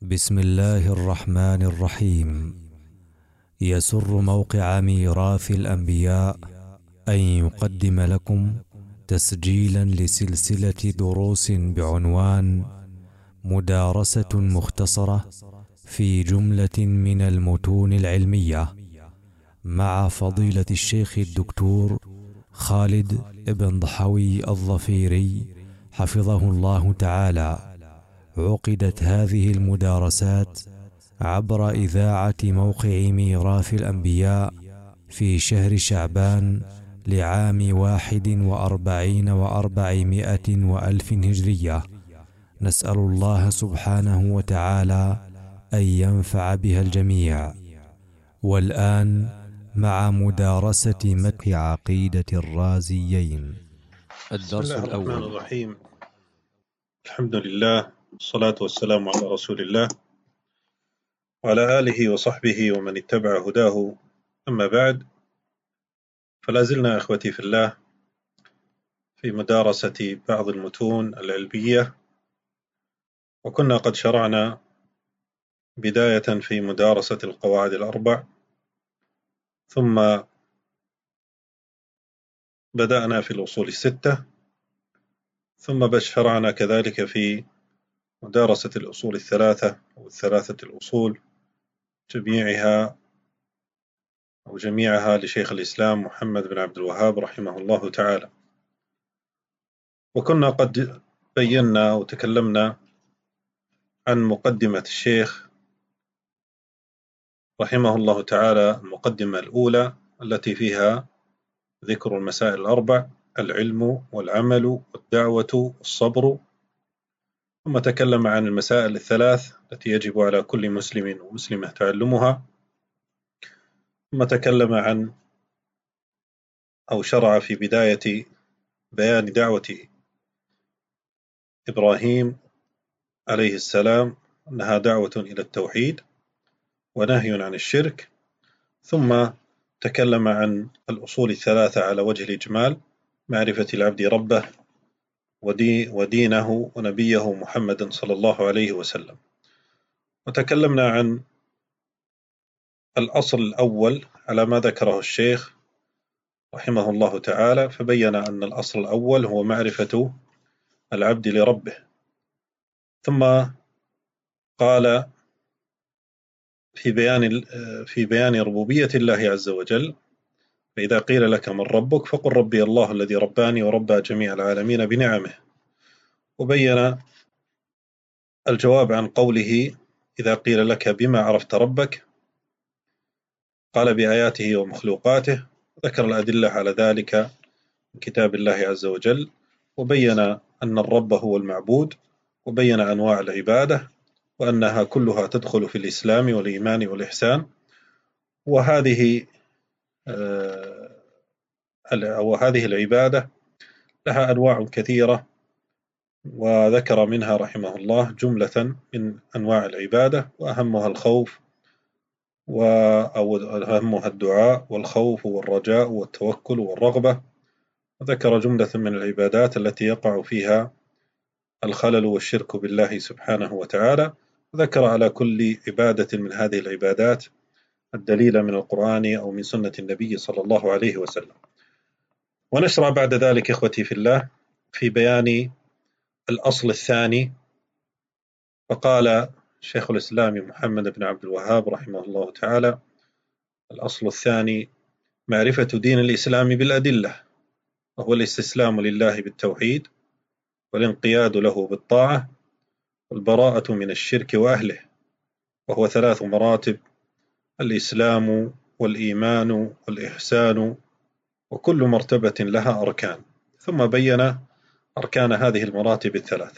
بسم الله الرحمن الرحيم. يسر موقع ميراث الأنبياء أن يقدم لكم تسجيلا لسلسلة دروس بعنوان مدارسة مختصرة في جملة من المتون العلمية مع فضيلة الشيخ الدكتور خالد بن ضحوي الظفيري حفظه الله تعالى. عقدت هذه المدارسات عبر إذاعة موقع ميراث الأنبياء في شهر شعبان لعام 41 و400 وألف هجرية. نسأل الله سبحانه وتعالى أن ينفع بها الجميع. والآن مع مدارسة متن عقيدة الرازيين. الدرس الأول. بسم الله الرحمن الرحيم. الحمد لله والصلاة والسلام على رسول الله وعلى آله وصحبه ومن اتبع هداه، أما بعد، فلا زلنا أخوتي في الله في مدارسة بعض المتون العلمية، وكنا قد شرعنا بداية في مدارسة القواعد الأربع، ثم بدأنا في الأصول الستة، ثم شرعنا كذلك في مدارسة الأصول الثلاثة أو الثلاثة الأصول جميعها لشيخ الإسلام محمد بن عبد الوهاب رحمه الله تعالى. وكنا قد بينا وتكلمنا عن مقدمة الشيخ رحمه الله تعالى، المقدمة الأولى التي فيها ذكر المسائل الأربع: العلم والعمل والدعوة والصبر. ثم تكلم عن المسائل الثلاث التي يجب على كل مسلم ومسلمة تعلمها. ثم تكلم عن أو شرع في بداية بيان دعوة إبراهيم عليه السلام أنها دعوة إلى التوحيد ونهي عن الشرك. ثم تكلم عن الأصول الثلاثة على وجه الإجمال: معرفة العبد ربه ودينه ونبيه محمد صلى الله عليه وسلم. وتكلمنا عن الأصل الأول على ما ذكره الشيخ رحمه الله تعالى، فبين أن الأصل الأول هو معرفة العبد لربه. ثم قال في بيان ربوبية الله عز وجل: فإذا قيل لك من ربك فقل ربي الله الذي رباني وربى جميع العالمين بنعمه. وبين الجواب عن قوله: إذا قيل لك بما عرفت ربك، قال بآياته ومخلوقاته. ذكر الأدلة على ذلك من كتاب الله عز وجل، وبين أن الرب هو المعبود، وبين أنواع العبادة وأنها كلها تدخل في الإسلام والإيمان والإحسان. وهذه العبادة لها أنواع كثيرة، وذكر منها رحمه الله جملة من أنواع العبادة، وأهمها الخوف أهمها الدعاء والخوف والرجاء والتوكل والرغبة. وذكر جملة من العبادات التي يقع فيها الخلل والشرك بالله سبحانه وتعالى. وذكر على كل عبادة من هذه العبادات الدليل من القرآن أو من سنة النبي صلى الله عليه وسلم. ونشرع بعد ذلك إخوتي في الله في بيان الأصل الثاني. فقال شيخ الإسلام محمد بن عبد الوهاب رحمه الله تعالى: الأصل الثاني معرفة دين الإسلام بالأدلة، وهو الاستسلام لله بالتوحيد، والانقياد له بالطاعة، والبراءة من الشرك وأهله، وهو 3 مراتب: الإسلام والإيمان والإحسان، وكل مرتبة لها أركان. ثم بين أركان هذه المراتب الثلاث.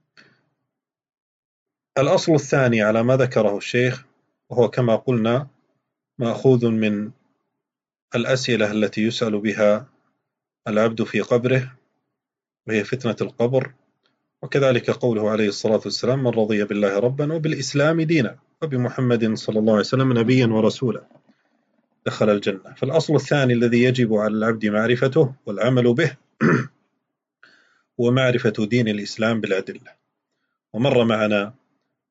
الأصل الثاني على ما ذكره الشيخ، وهو كما قلنا مأخوذ من الأسئلة التي يسأل بها العبد في قبره، وهي فتنة القبر. وكذلك قوله عليه الصلاة والسلام: من رضي بالله ربا وبالإسلام دينا وبمحمد صلى الله عليه وسلم نبيا ورسولا دخل الجنة. فالأصل الثاني الذي يجب على العبد معرفته والعمل به هو معرفة دين الإسلام بالأدلة. ومر معنا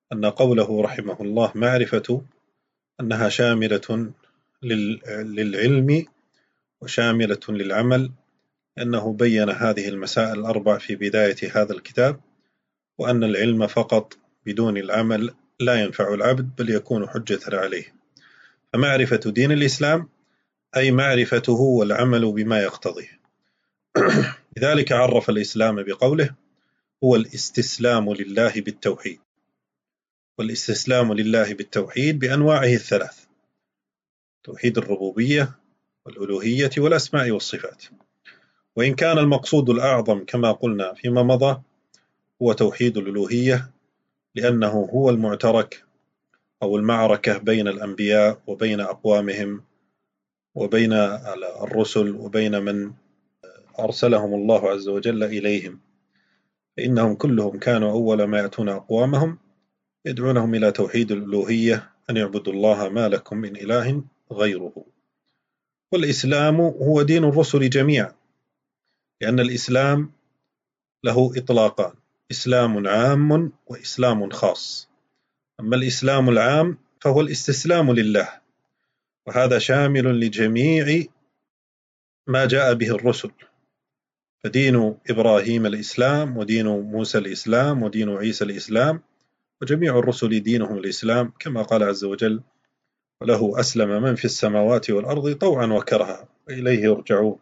أن قوله رحمه الله معرفة أنها شاملة للعلم وشاملة للعمل، أنه بين هذه المسائل الأربع في بداية هذا الكتاب، وأن العلم فقط بدون العمل لا ينفع العبد بل يكون حجة عليه. فمعرفة دين الإسلام أي معرفته والعمل بما يقتضيه. لذلك عرف الإسلام بقوله هو الاستسلام لله بالتوحيد، والاستسلام لله بالتوحيد بأنواعه الثلاث: توحيد الربوبية والألوهية والأسماء والصفات. وإن كان المقصود الأعظم كما قلنا فيما مضى هو توحيد الألوهية، لأنه هو المعترك أو المعركة بين الأنبياء وبين أقوامهم وبين الرسل وبين من أرسلهم الله عز وجل إليهم، فإنهم كلهم كانوا أول ما يأتون أقوامهم يدعونهم إلى توحيد الألوهية، أن يعبدوا الله ما لكم من إله غيره. والإسلام هو دين الرسل جميعا، لأن الإسلام له إطلاقان: إسلام عام وإسلام خاص. أما الإسلام العام فهو الاستسلام لله، وهذا شامل لجميع ما جاء به الرسل، فدين إبراهيم الإسلام، ودين موسى الإسلام، ودين عيسى الإسلام، وجميع الرسل دينهم الإسلام، كما قال عز وجل وله أسلم من في السماوات والأرض طوعا وكرها وإليه يرجعون.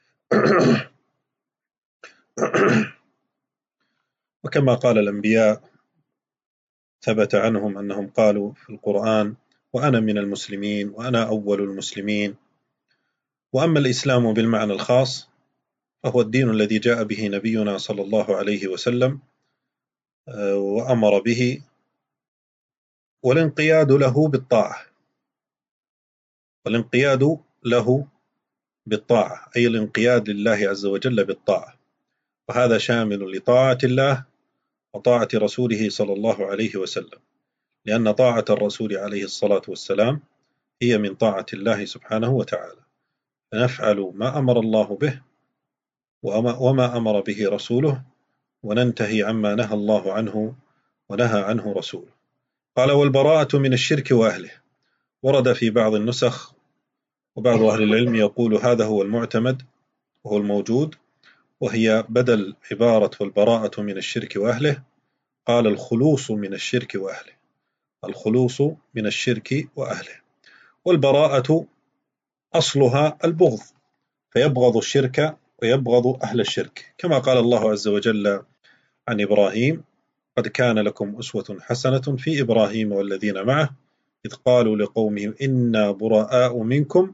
وكما قال الأنبياء ثبت عنهم أنهم قالوا في القرآن وأنا من المسلمين وأنا أول المسلمين. وأما الإسلام بالمعنى الخاص فهو الدين الذي جاء به نبينا صلى الله عليه وسلم وأمر به، والانقياد له بالطاعة، والانقياد له بالطاعة أي الانقياد لله عز وجل بالطاعة، وهذا شامل لطاعة الله وطاعة رسوله صلى الله عليه وسلم، لأن طاعة الرسول عليه الصلاة والسلام هي من طاعة الله سبحانه وتعالى، فنفعل ما أمر الله به وما أمر به رسوله، وننتهي عما نهى الله عنه ونهى عنه رسوله. قال والبراءة من الشرك وأهله. ورد في بعض النسخ وبعض أهل العلم يقول هذا هو المعتمد وهو الموجود، وهي بدل عبارة والبراءة من الشرك وأهله، قال الخلوص من الشرك وأهله، الخلوص من الشرك وأهله. والبراءة أصلها البغض، فيبغض الشرك ويبغض أهل الشرك، كما قال الله عز وجل عن إبراهيم قد كان لكم أسوة حسنة في إبراهيم والذين معه إذ قالوا لقومهم إنا براء منكم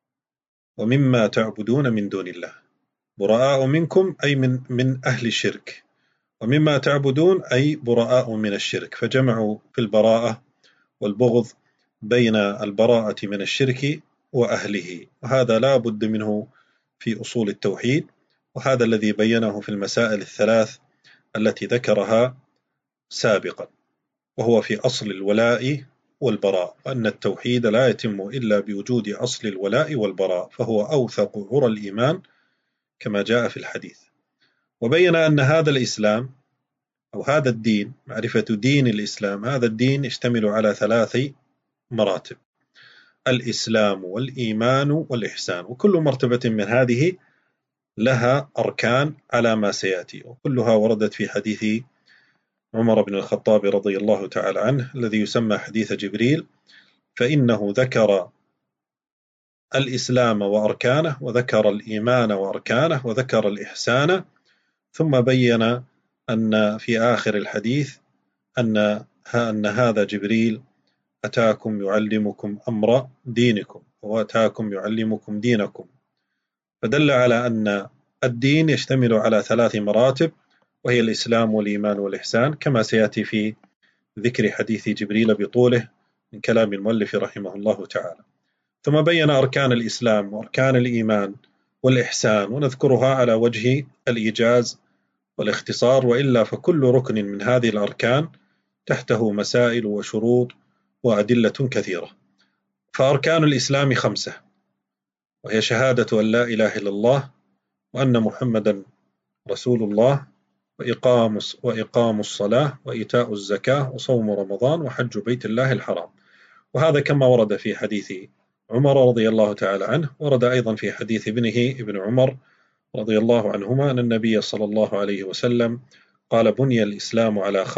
ومما تعبدون من دون الله. براء منكم أي من أهل الشرك، ومما تعبدون أي براء من الشرك، فجمعوا في البراءة والبغض بين البراءة من الشرك وأهله، وهذا لا بد منه في أصول التوحيد، وهذا الذي بينه في المسائل الثلاث التي ذكرها سابقا، وهو في أصل الولاء والبراء، وأن التوحيد لا يتم إلا بوجود أصل الولاء والبراء، فهو أوثق عرى الإيمان كما جاء في الحديث. وبين أن هذا الإسلام أو هذا الدين، معرفة دين الإسلام، هذا الدين يشتمل على 3 مراتب: الإسلام والإيمان والإحسان، وكل مرتبة من هذه لها أركان على ما سيأتي، وكلها وردت في حديث عمر بن الخطاب رضي الله تعالى عنه الذي يسمى حديث جبريل، فإنه ذكر الإسلام وأركانه، وذكر الإيمان وأركانه، وذكر الإحسان، ثم بين أن في آخر الحديث أن هذا جبريل أتاكم يعلمكم أمر دينكم وأتاكم يعلمكم دينكم، فدل على أن الدين يشتمل على 3 مراتب، وهي الإسلام والإيمان والإحسان، كما سيأتي في ذكر حديث جبريل بطوله من كلام المؤلف رحمه الله تعالى. ثم بين أركان الإسلام وأركان الإيمان والإحسان، ونذكرها على وجه الإيجاز والاختصار، وإلا فكل ركن من هذه الأركان تحته مسائل وشروط وأدلة كثيرة. فأركان الإسلام 5، وهي شهادة أن لا إله إلا الله وأن محمدا رسول الله، وإقام الصلاة وإيتاء الزكاة وصوم رمضان وحج بيت الله الحرام. وهذا كما ورد في حديث عمر رضي الله تعالى عنه، ورد أيضا في حديث ابن عمر رضي الله عنهما أن النبي صلى الله عليه وسلم قال بني الإسلام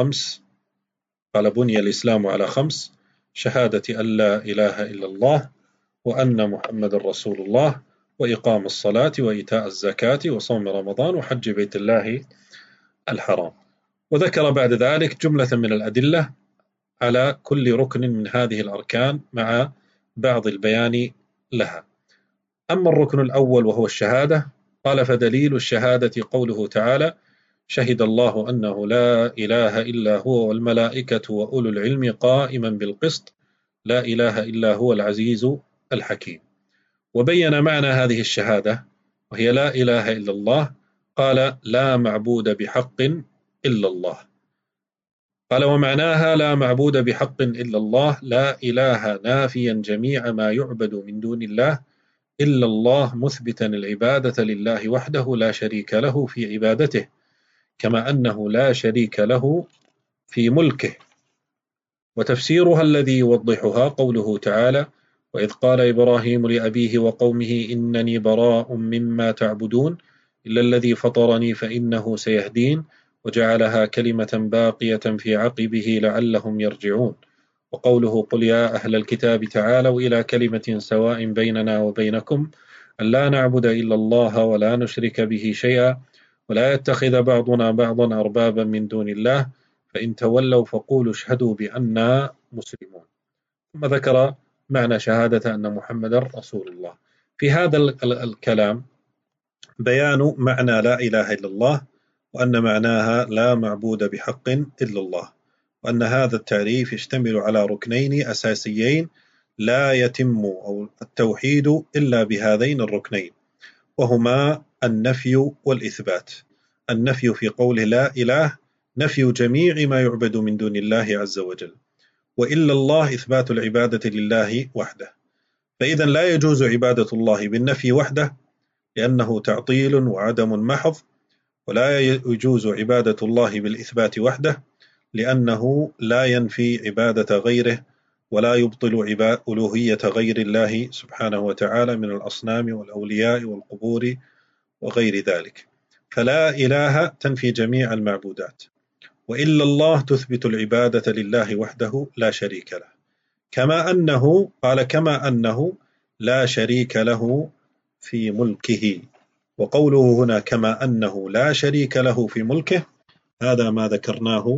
على خمس: شهادة أن لا إله إلا الله وأن محمد رسول الله وإقام الصلاة وإيتاء الزكاة وصوم رمضان وحج بيت الله الحرام. وذكر بعد ذلك جملة من الأدلة على كل ركن من هذه الأركان مع بعض البيان لها. أما الركن الأول وهو الشهادة، قال فدليل الشهادة قوله تعالى: شهد الله أنه لا إله إلا هو والملائكة وأولو العلم قائما بالقسط لا إله إلا هو العزيز الحكيم. وبين معنى هذه الشهادة وهي لا إله إلا الله، قال: لا معبود بحق إلا الله. قال: ومعناها لا معبود بحق إلا الله، لا إله نافيا جميع ما يعبد من دون الله إلا الله، مثبتا العبادة لله وحده لا شريك له في عبادته، كما أنه لا شريك له في ملكه. وتفسيرها الذي يوضحها قوله تعالى: وإذ قال إبراهيم لأبيه وقومه إنني براء مما تعبدون إلا الذي فطرني فإنه سيهدين، وجعلها كلمة باقية في عقبه لعلهم يرجعون. وقوله: قل يا أهل الكتاب تعالوا إلى كلمة سواء بيننا وبينكم أن لا نعبد إلا الله ولا نشرك به شيئا ولا يتخذ بعضنا بعضا أربابا من دون الله فإن تولوا فقولوا اشهدوا بأننا مسلمون. ثم ذكر معنى شهادة أن محمدا رسول الله. في هذا الكلام بيان معنى لا إله إلا الله، وأن معناها لا معبود بحق إلا الله، وأن هذا التعريف يشتمل على ركنين أساسيين لا يتم أو التوحيد إلا بهذين الركنين، وهما النفي والإثبات. النفي في قوله لا إله نفي جميع ما يعبد من دون الله عز وجل، وإلا الله إثبات العبادة لله وحده. فإذا لا يجوز عبادة الله بالنفي وحده لأنه تعطيل وعدم محض، ولا يجوز عبادة الله بالإثبات وحده لأنه لا ينفي عبادة غيره ولا يبطل ألوهية غير الله سبحانه وتعالى من الأصنام والأولياء والقبور وغير ذلك. فلا إله تنفي جميع المعبودات، وإلا الله تثبت العبادة لله وحده لا شريك له، كما أنه لا شريك له في ملكه. وقوله هنا كما أنه لا شريك له في ملكه، هذا ما ذكرناه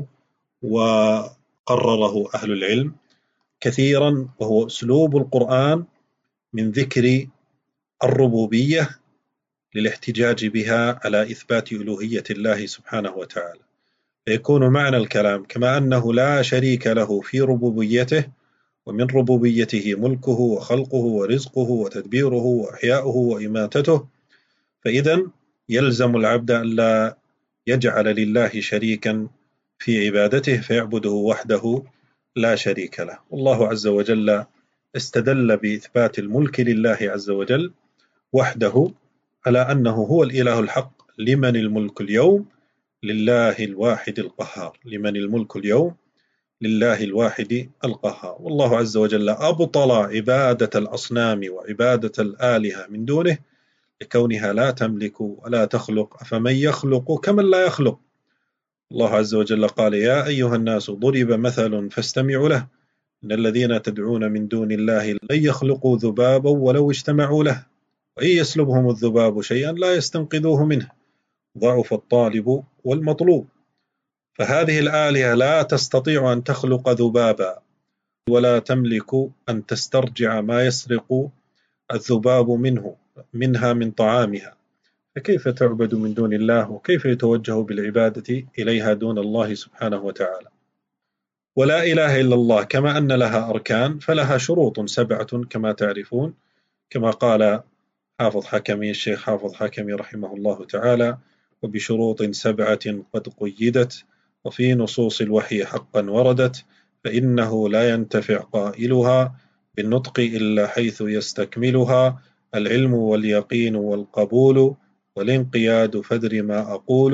وقرره أهل العلم كثيرا، وهو أسلوب القرآن من ذكر الربوبية للاحتجاج بها على إثبات ألوهية الله سبحانه وتعالى. فيكون معنى الكلام كما أنه لا شريك له في ربوبيته، ومن ربوبيته ملكه وخلقه ورزقه وتدبيره وإحياؤه وإماتته. فإذا يلزم العبد أن لا يجعل لله شريكا في عبادته فيعبده وحده لا شريك له. والله عز وجل استدل بإثبات الملك لله عز وجل وحده على أنه هو الإله الحق. لمن الملك اليوم؟ لله الواحد القهار. لمن الملك اليوم؟ لله الواحد القهار. والله عز وجل أبطل عبادة الأصنام وعبادة الآلهة من دونه لكونها لا تملك ولا تخلق، أفمن يخلق كمن لا يخلق. الله عز وجل قال: يا أيها الناس ضرب مثل فاستمعوا له إن الذين تدعون من دون الله لن يخلقوا ذبابا ولو اجتمعوا له وإن يسلبهم الذباب شيئا لا يستنقذوه منه ضعف الطالب والمطلوب. فهذه الآلهة لا تستطيع أن تخلق ذبابا ولا تملك أن تسترجع ما يسرق الذباب منها من طعامها، فكيف تعبد من دون الله؟ وكيف يتوجه بالعبادة إليها دون الله سبحانه وتعالى؟ ولا إله إلا الله كما أن لها أركان فلها شروط 7 كما تعرفون، كما قال الشيخ حافظ حكمي رحمه الله تعالى: وبشروط 7 قد قيدت وفي نصوص الوحي حقا وردت، فإنه لا ينتفع قائلها بالنطق إلا حيث يستكملها العلم واليقين والقبول والانقياد، فدر ما أقول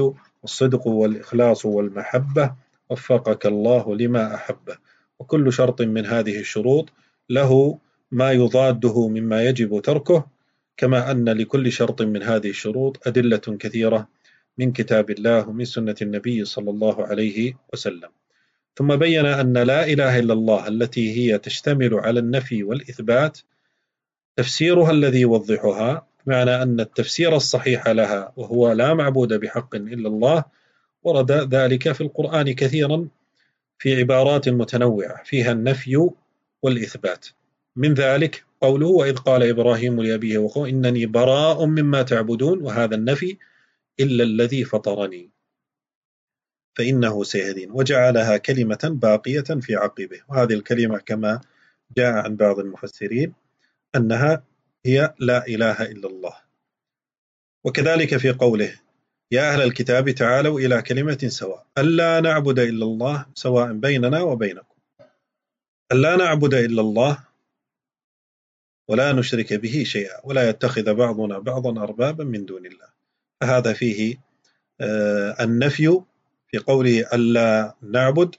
والصدق والإخلاص والمحبة وفقك الله لما أحبه. وكل شرط من هذه الشروط له ما يضاده مما يجب تركه، كما أن لكل شرط من هذه الشروط أدلة كثيرة من كتاب الله ومن سنة النبي صلى الله عليه وسلم. ثم بين أن لا إله إلا الله التي هي تشتمل على النفي والإثبات تفسيرها الذي يوضحها، بمعنى أن التفسير الصحيح لها وهو لا معبود بحق إلا الله ورد ذلك في القرآن كثيرا في عبارات متنوعة فيها النفي والإثبات. من ذلك قوله: وإذ قال إبراهيم لأبيه وقومه إنني براء مما تعبدون، وهذا النفي، إلا الذي فطرني فإنه سيهدين، وجعلها كلمة باقية في عقبه. وهذه الكلمة كما جاء عن بعض المفسرين أنها هي لا إله إلا الله. وكذلك في قوله: يا أهل الكتاب تعالوا إلى كلمة سواء ألا نعبد إلا الله سواء بيننا وبينكم. ألا نعبد إلا الله ولا نشرك به شيئا ولا يتخذ بعضنا بعضا أربابا من دون الله. فهذا فيه النفي في قوله ألا نعبد،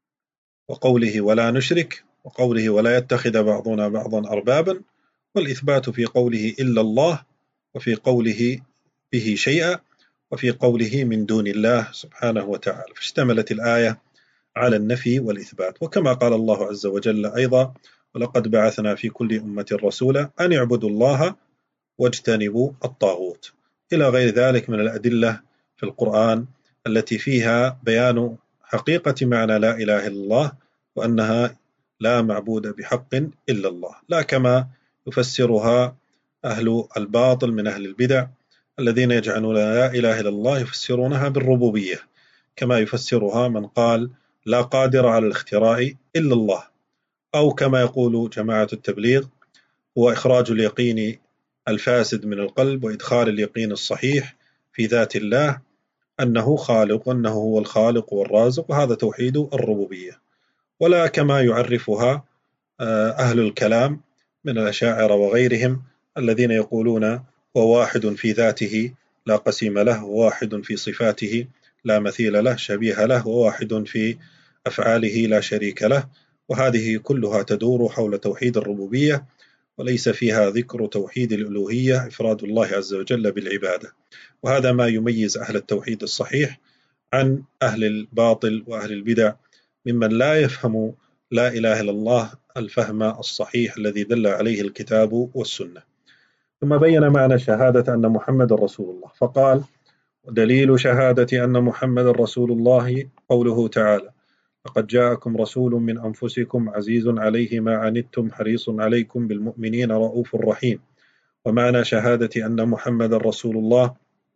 وقوله ولا نشرك، وقوله ولا يتخذ بعضنا بعضا أربابا، والإثبات في قوله إلا الله، وفي قوله به شيئا، وفي قوله من دون الله سبحانه وتعالى. فاشتملت الآية على النفي والإثبات. وكما قال الله عز وجل أيضا: ولقد بعثنا في كل أمة رسولا أن اعبدوا الله واجتنبوا الطاغوت، إلى غير ذلك من الأدلة في القرآن التي فيها بيان حقيقة معنى لا إله إلا الله، وأنها لا معبود بحق إلا الله، لا كما يفسرها أهل الباطل من أهل البدع الذين يجعلون لا إله إلا الله يفسرونها بالربوبية، كما يفسرها من قال لا قادر على الاختراع إلا الله، أو كما يقول جماعة التبليغ هو إخراج اليقين الفاسد من القلب وإدخال اليقين الصحيح في ذات الله، أنه خالق، أنه هو الخالق والرازق، وهذا توحيد الربوبية. ولا كما يعرفها أهل الكلام من الأشاعرة وغيرهم الذين يقولون هو واحد في ذاته لا قسيم له، وواحد في صفاته لا مثيل له شبيه له، وواحد في أفعاله لا شريك له. وهذه كلها تدور حول توحيد الربوبية، وليس فيها ذكر توحيد الألوهية، إفراد الله عز وجل بالعبادة. وهذا ما يميز أهل التوحيد الصحيح عن أهل الباطل وأهل البدع ممن لا يفهم لا إله إلا الله الفهم الصحيح الذي دل عليه الكتاب والسنة. ثم بين معنى شهادة أن محمد رسول الله، فقال: دليل شهادة أن محمد رسول الله قوله تعالى: لقد جاءكم رسول من أنفسكم عزيز عليه ما عنتم حريص عليكم بالمؤمنين رؤوف رحيم. ومعنى شهادة أن محمد رسول الله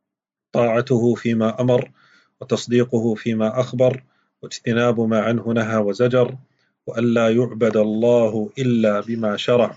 طاعته فيما أمر، وتصديقه فيما أخبر، واجتناب ما عنه نهى وزجر، وأن لا يعبد الله إلا بما شرع،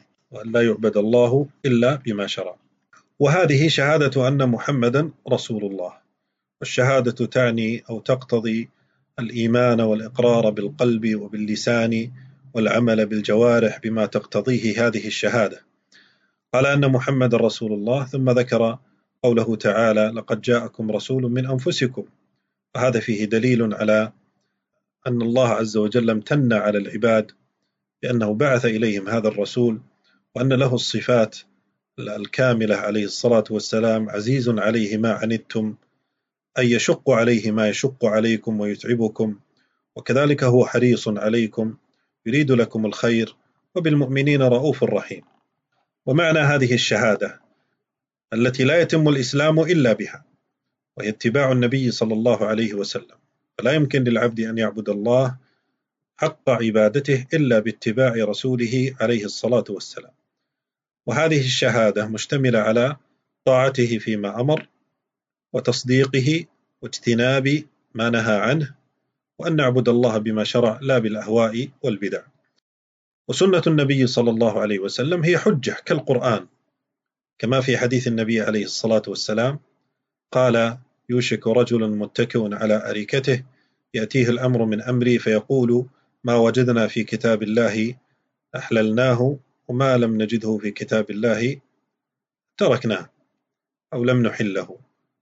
وهذه شهادة أن محمدا رسول الله. والشهادة تعني أو تقتضي الإيمان والإقرار بالقلب وباللسان والعمل بالجوارح بما تقتضيه هذه الشهادة. قال أن محمد رسول الله، ثم ذكر قوله تعالى: لقد جاءكم رسول من أنفسكم. وهذا فيه دليل على أن الله عز وجل امتن على العباد بأنه بعث إليهم هذا الرسول، وأن له الصفات الكاملة عليه الصلاة والسلام: عزيز عليه ما عنتم، أي يشق عليه ما يشق عليكم ويتعبكم، وكذلك هو حريص عليكم يريد لكم الخير، وبالمؤمنين رؤوف رحيم. ومعنى هذه الشهادة التي لا يتم الإسلام إلا بها، وهي اتباع النبي صلى الله عليه وسلم، فلا يمكن للعبد أن يعبد الله حق عبادته إلا باتباع رسوله عليه الصلاة والسلام. وهذه الشهادة مشتملة على طاعته فيما أمر، وتصديقه، واجتناب ما نهى عنه، وأن نعبد الله بما شرع لا بالأهواء والبدع. وسنة النبي صلى الله عليه وسلم هي حجة كالقرآن، كما في حديث النبي عليه الصلاة والسلام قال: يوشك رجل متكئ على أريكته يأتيه الأمر من أمري فيقول: ما وجدنا في كتاب الله أحللناه، وما لم نجده في كتاب الله تركناه أو لم نحله،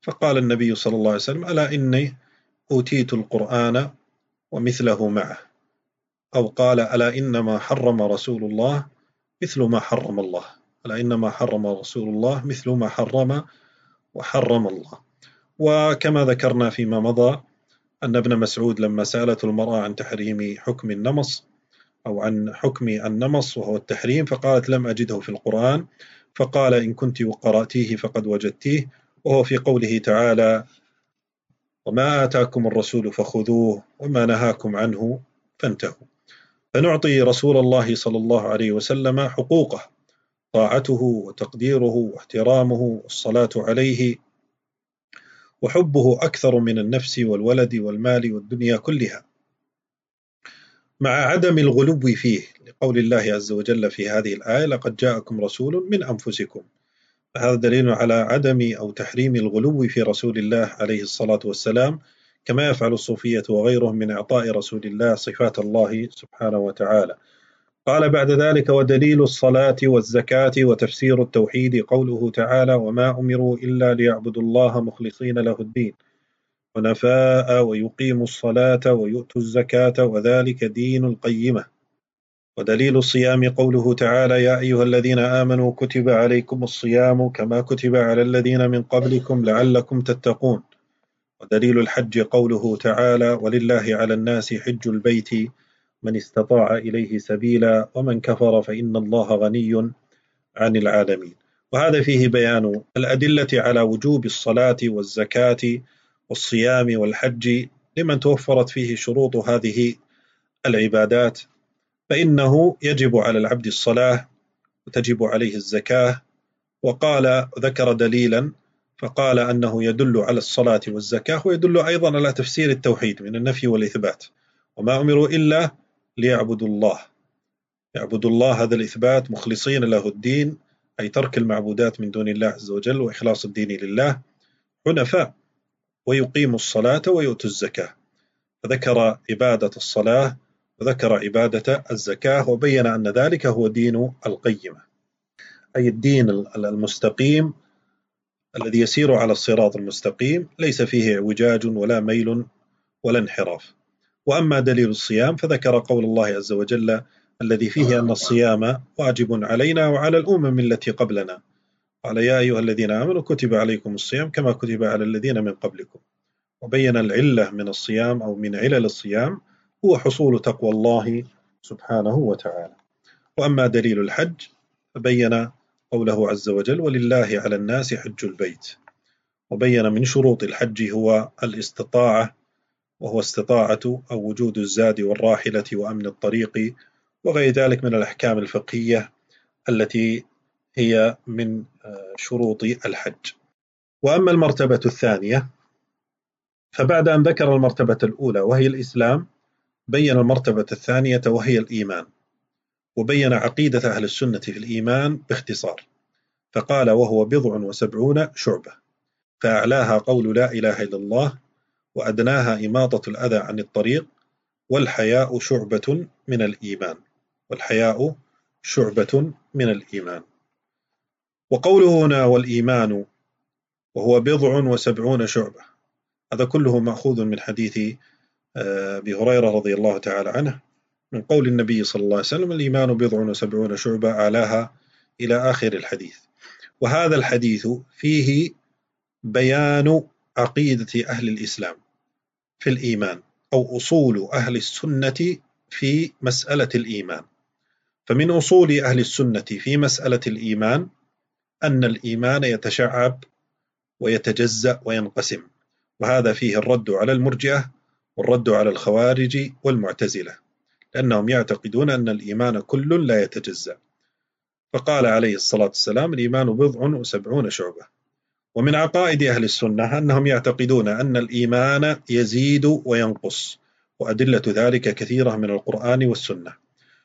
فقال النبي صلى الله عليه وسلم: ألا إني أوتيت القرآن ومثله معه، أو قال: ألا إنما حرم رسول الله مثل ما حرم الله، ألا إنما حرم رسول الله مثل ما حرم وحرم الله. وكما ذكرنا فيما مضى أن ابن مسعود لما سألته المرأة عن تحريم حكم النمص أو عن حكم النمص وهو التحريم، فقالت: لم أجده في القرآن، فقال: إن كنت قرأتيه فقد وجدتيه، وهو في قوله تعالى: وما آتاكم الرسول فخذوه وما نهاكم عنه فانتهوا. فنعطي رسول الله صلى الله عليه وسلم حقوقه، طاعته وتقديره واحترامه والصلاة عليه وحبه أكثر من النفس والولد والمال والدنيا كلها، مع عدم الغلو فيه، لقول الله عز وجل في هذه الآية: لقد جاءكم رسول من أنفسكم. فهذا دليل على عدم أو تحريم الغلو في رسول الله عليه الصلاة والسلام، كما يفعل الصوفية وغيرهم من إعطاء رسول الله صفات الله سبحانه وتعالى. قال بعد ذلك: ودليل الصلاة والزكاة وتفسير التوحيد قوله تعالى: وما أمروا إلا ليعبدوا الله مخلصين له الدين حنفاء ويقيموا الصلاة ويؤتوا الزكاة وذلك دين القيمة. ودليل الصيام قوله تعالى: يا أيها الذين آمنوا كتب عليكم الصيام كما كتب على الذين من قبلكم لعلكم تتقون. ودليل الحج قوله تعالى: ولله على الناس حج البيت من استطاع إليه سبيلا ومن كفر فإن الله غني عن العالمين. وهذا فيه بيان الأدلة على وجوب الصلاة والزكاة والصيام والحج لمن توفرت فيه شروط هذه العبادات، فإنه يجب على العبد الصلاة وتجب عليه الزكاة. وقال ذكر دليلا فقال أنه يدل على الصلاة والزكاة، ويدل أيضا على تفسير التوحيد من النفي والإثبات: وما أمروا إلا ليعبدوا الله. يعبدوا الله، هذا الإثبات، مخلصين له الدين، أي ترك المعبودات من دون الله عز وجل وإخلاص الدين لله، حنفاء، ويقيموا الصلاة ويؤتوا الزكاة. فذكر عبادة الصلاة وذكر عبادة الزكاة، وبين أن ذلك هو دين القيمة، أي الدين المستقيم الذي يسير على الصراط المستقيم، ليس فيه اعوجاج ولا ميل ولا انحراف. وأما دليل الصيام فذكر قول الله عز وجل الذي فيه أن الصيام واجب علينا وعلى الأمم التي قبلنا، قال: يا أيها الذين آمنوا كتب عليكم الصيام كما كتب على الذين من قبلكم. وبين العلة من الصيام أو من علل الصيام هو حصول تقوى الله سبحانه وتعالى. وأما دليل الحج فبين قوله عز وجل: ولله على الناس حج البيت. وبين من شروط الحج هو الاستطاعة، وهو استطاعة أو وجود الزاد والراحلة وأمن الطريق وغير ذلك من الأحكام الفقهية التي هي من شروط الحج. وأما المرتبة الثانية فبعد أن ذكر المرتبة الأولى وهي الإسلام، بين المرتبة الثانية وهي الإيمان، وبين عقيدة أهل السنة في الإيمان باختصار، فقال: وهو 70 شعبة، فأعلاها قول لا إله إلا الله، وأدناها إماطة الأذى عن الطريق، والحياء شعبة من الإيمان. والحياء شعبة من الإيمان. وقوله هنا والإيمان وهو 70 شعبة، هذا كله مأخوذ من حديث أبي هريرة رضي الله تعالى عنه، من قول النبي صلى الله عليه وسلم: الإيمان 70 شعبة، أعلاها إلى آخر الحديث. وهذا الحديث فيه بيان عقيدة أهل الإسلام في الإيمان، أو أصول أهل السنة في مسألة الإيمان. فمن أصول أهل السنة في مسألة الإيمان أن الإيمان يتشعب ويتجزأ وينقسم، وهذا فيه الرد على المرجئة والرد على الخوارج والمعتزلة، لأنهم يعتقدون أن الإيمان كل لا يتجزأ. فقال عليه الصلاة والسلام: الإيمان 70 شعبة. ومن عقائد أهل السنة أنهم يعتقدون أن الإيمان يزيد وينقص، وأدلة ذلك كثيرة من القرآن والسنة.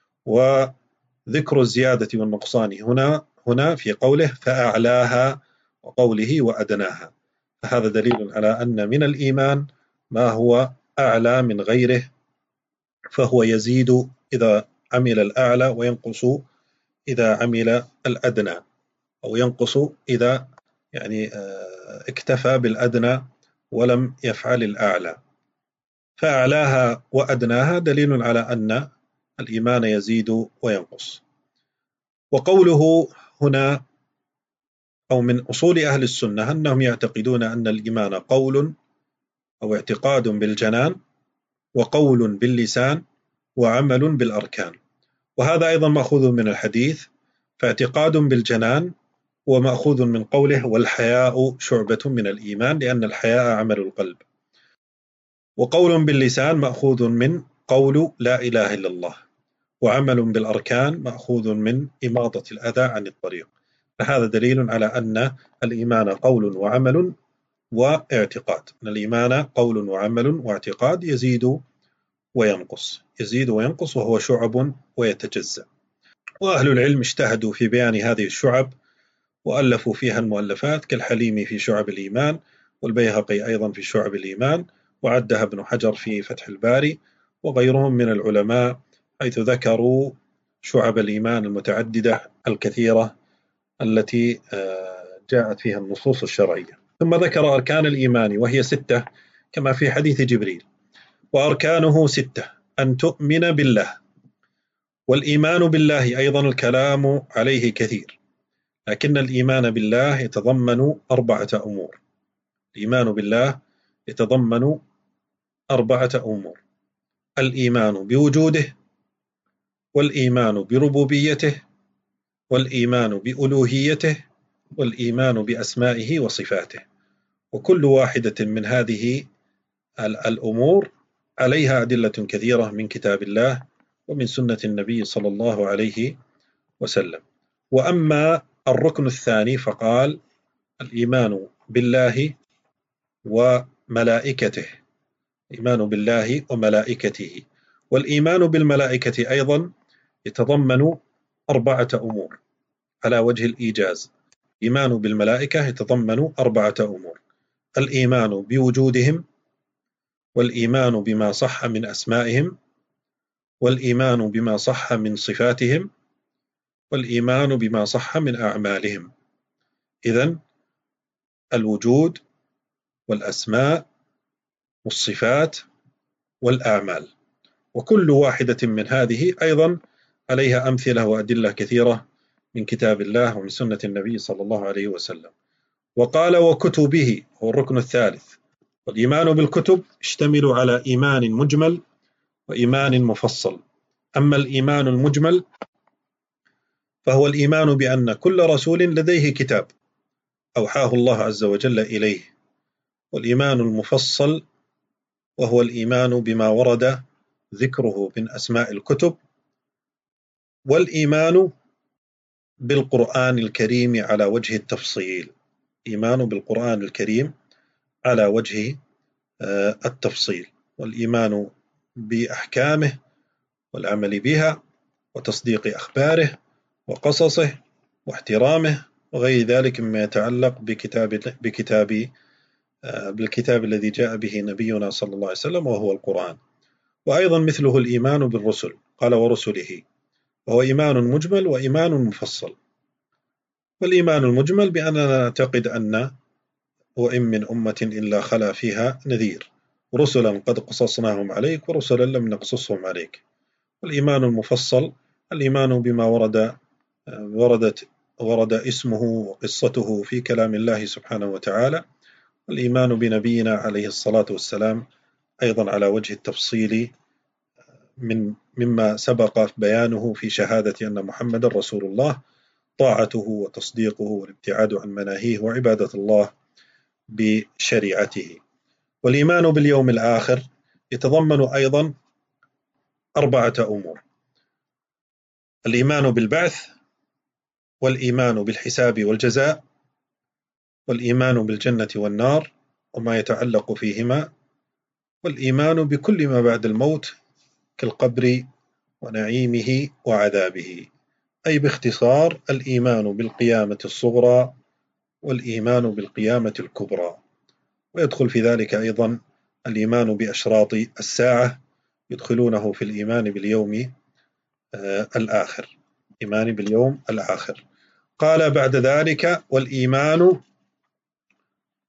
وذكر الزيادة والنقصان هنا في قوله فأعلاها وقوله وأدناها، فهذا دليل على أن من الإيمان ما هو أعلى من غيره، فهو يزيد إذا عمل الأعلى وينقص إذا عمل الأدنى، أو ينقص إذا يعني اكتفى بالأدنى ولم يفعل الأعلى، فأعلاها وأدناها دليل على أن الإيمان يزيد وينقص. وقوله هنا أو من أصول أهل السنة أنهم يعتقدون أن الإيمان قول أو اعتقاد بالجنان، وقول باللسان، وعمل بالأركان. وهذا أيضا مأخوذ من الحديث، فاعتقاد بالجنان ومأخوذ من قوله والحياء شعبة من الإيمان، لأن الحياء عمل القلب. وقول باللسان مأخوذ من قول لا إله إلا الله، وعمل بالأركان مأخوذ من إماطة الأذى عن الطريق. فهذا دليل على أن الإيمان قول وعمل واعتقاد، أن الإيمان قول وعمل واعتقاد، يزيد وينقص، يزيد وينقص، وهو شعب ويتجزأ. وأهل العلم اجتهدوا في بيان هذه الشعب وألفوا فيها المؤلفات، كالحليمي في شعب الإيمان، والبيهقي أيضا في شعب الإيمان، وعدها ابن حجر في فتح الباري، وغيرهم من العلماء، حيث ذكروا شعب الإيمان المتعددة الكثيرة التي جاءت فيها النصوص الشرعية. ثم ذكر أركان الإيمان وهي 6 كما في حديث جبريل، وأركانه 6: أن تؤمن بالله. والإيمان بالله أيضا الكلام عليه كثير، لكن الإيمان بالله يتضمن 4 أمور. الإيمان بالله يتضمن 4 أمور: الإيمان بوجوده، والإيمان بربوبيته، والإيمان بألوهيته، والإيمان بأسمائه وصفاته. وكل واحدة من هذه الأمور عليها أدلة كثيرة من كتاب الله ومن سنة النبي صلى الله عليه وسلم. وأما الركن الثاني فقال الإيمان بالله وملائكته، الإيمان بالله وملائكته. والإيمان بالملائكة أيضا يتضمن 4 أمور على وجه الإيجاز. الإيمان بالملائكة يتضمن 4 أمور: الإيمان بوجودهم، والإيمان بما صح من أسمائهم، والإيمان بما صح من صفاتهم، والإيمان بما صح من أعمالهم. إذن الوجود والأسماء والصفات والأعمال، وكل واحدة من هذه أيضا عليها أمثلة وأدلة كثيرة من كتاب الله ومن سنة النبي صلى الله عليه وسلم. وقال وكتبه هو الركن الثالث. والإيمان بالكتب يشتمل على إيمان مجمل وإيمان مفصل. أما الإيمان المجمل فهو الإيمان بأن كل رسول لديه كتاب أوحاه الله عز وجل إليه. والإيمان المفصل وهو الإيمان بما ورد ذكره من أسماء الكتب، والإيمان بالقرآن الكريم على وجه التفصيل. إيمان بالقرآن الكريم على وجه التفصيل، والإيمان بأحكامه والعمل بها وتصديق أخباره وقصصه واحترامه وغير ذلك مما يتعلق بالكتاب الذي جاء به نبينا صلى الله عليه وسلم وهو القرآن. وأيضا مثله الإيمان بالرسل، قال ورسله، وهو إيمان مجمل وإيمان مفصل. والإيمان المجمل بأننا نعتقد أن وإن من أمة إلا خلا فيها نذير، رسلا قد قصصناهم عليك ورسلا لم نقصصهم عليك. والإيمان المفصل الإيمان بما ورد اسمه وقصته في كلام الله سبحانه وتعالى. والإيمان بنبينا عليه الصلاة والسلام أيضا على وجه التفصيل مما سبق بيانه في شهادة أن محمد رسول الله، طاعته وتصديقه والابتعاد عن مناهيه وعبادة الله بشريعته. والإيمان باليوم الآخر يتضمن أيضا 4 أمور: الإيمان بالبعث، والإيمان بالحساب والجزاء، والإيمان بالجنة والنار وما يتعلق فيهما، والإيمان بكل ما بعد الموت كالقبر ونعيمه وعذابه. أي باختصار الإيمان بالقيامة الصغرى والإيمان بالقيامة الكبرى. ويدخل في ذلك أيضا الإيمان بأشراط الساعة، يدخلونه في الإيمان باليوم الآخر، إيمان باليوم الآخر. قال بعد ذلك والإيمان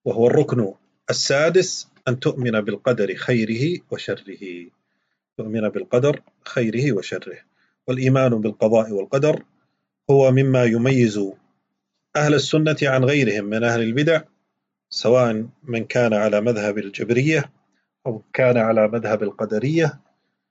وهو الركن السادس، أن تؤمن بالقدر خيره وشره. تؤمن بالقدر خيره وشره. والإيمان بالقضاء والقدر هو مما يميز أهل السنة عن غيرهم من أهل البدع، سواء من كان على مذهب الجبرية أو كان على مذهب القدرية.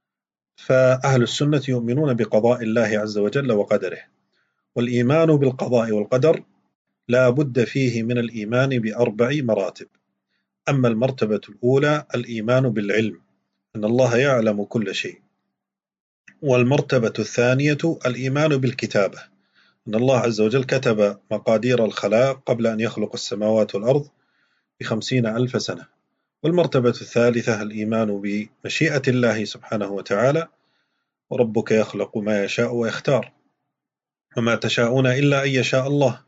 فأهل السنة يؤمنون بقضاء الله عز وجل وقدره. والإيمان بالقضاء والقدر لا بد فيه من الإيمان بأربع مراتب. أما المرتبة الأولى الإيمان بالعلم، أن الله يعلم كل شيء. والمرتبة الثانية الإيمان بالكتابة، أن الله عز وجل كتب مقادير الخلائق قبل أن يخلق السماوات والأرض ب50,000 سنة. والمرتبة الثالثة الإيمان بمشيئة الله سبحانه وتعالى، وربك يخلق ما يشاء ويختار وما تشاءون إلا أن يشاء الله.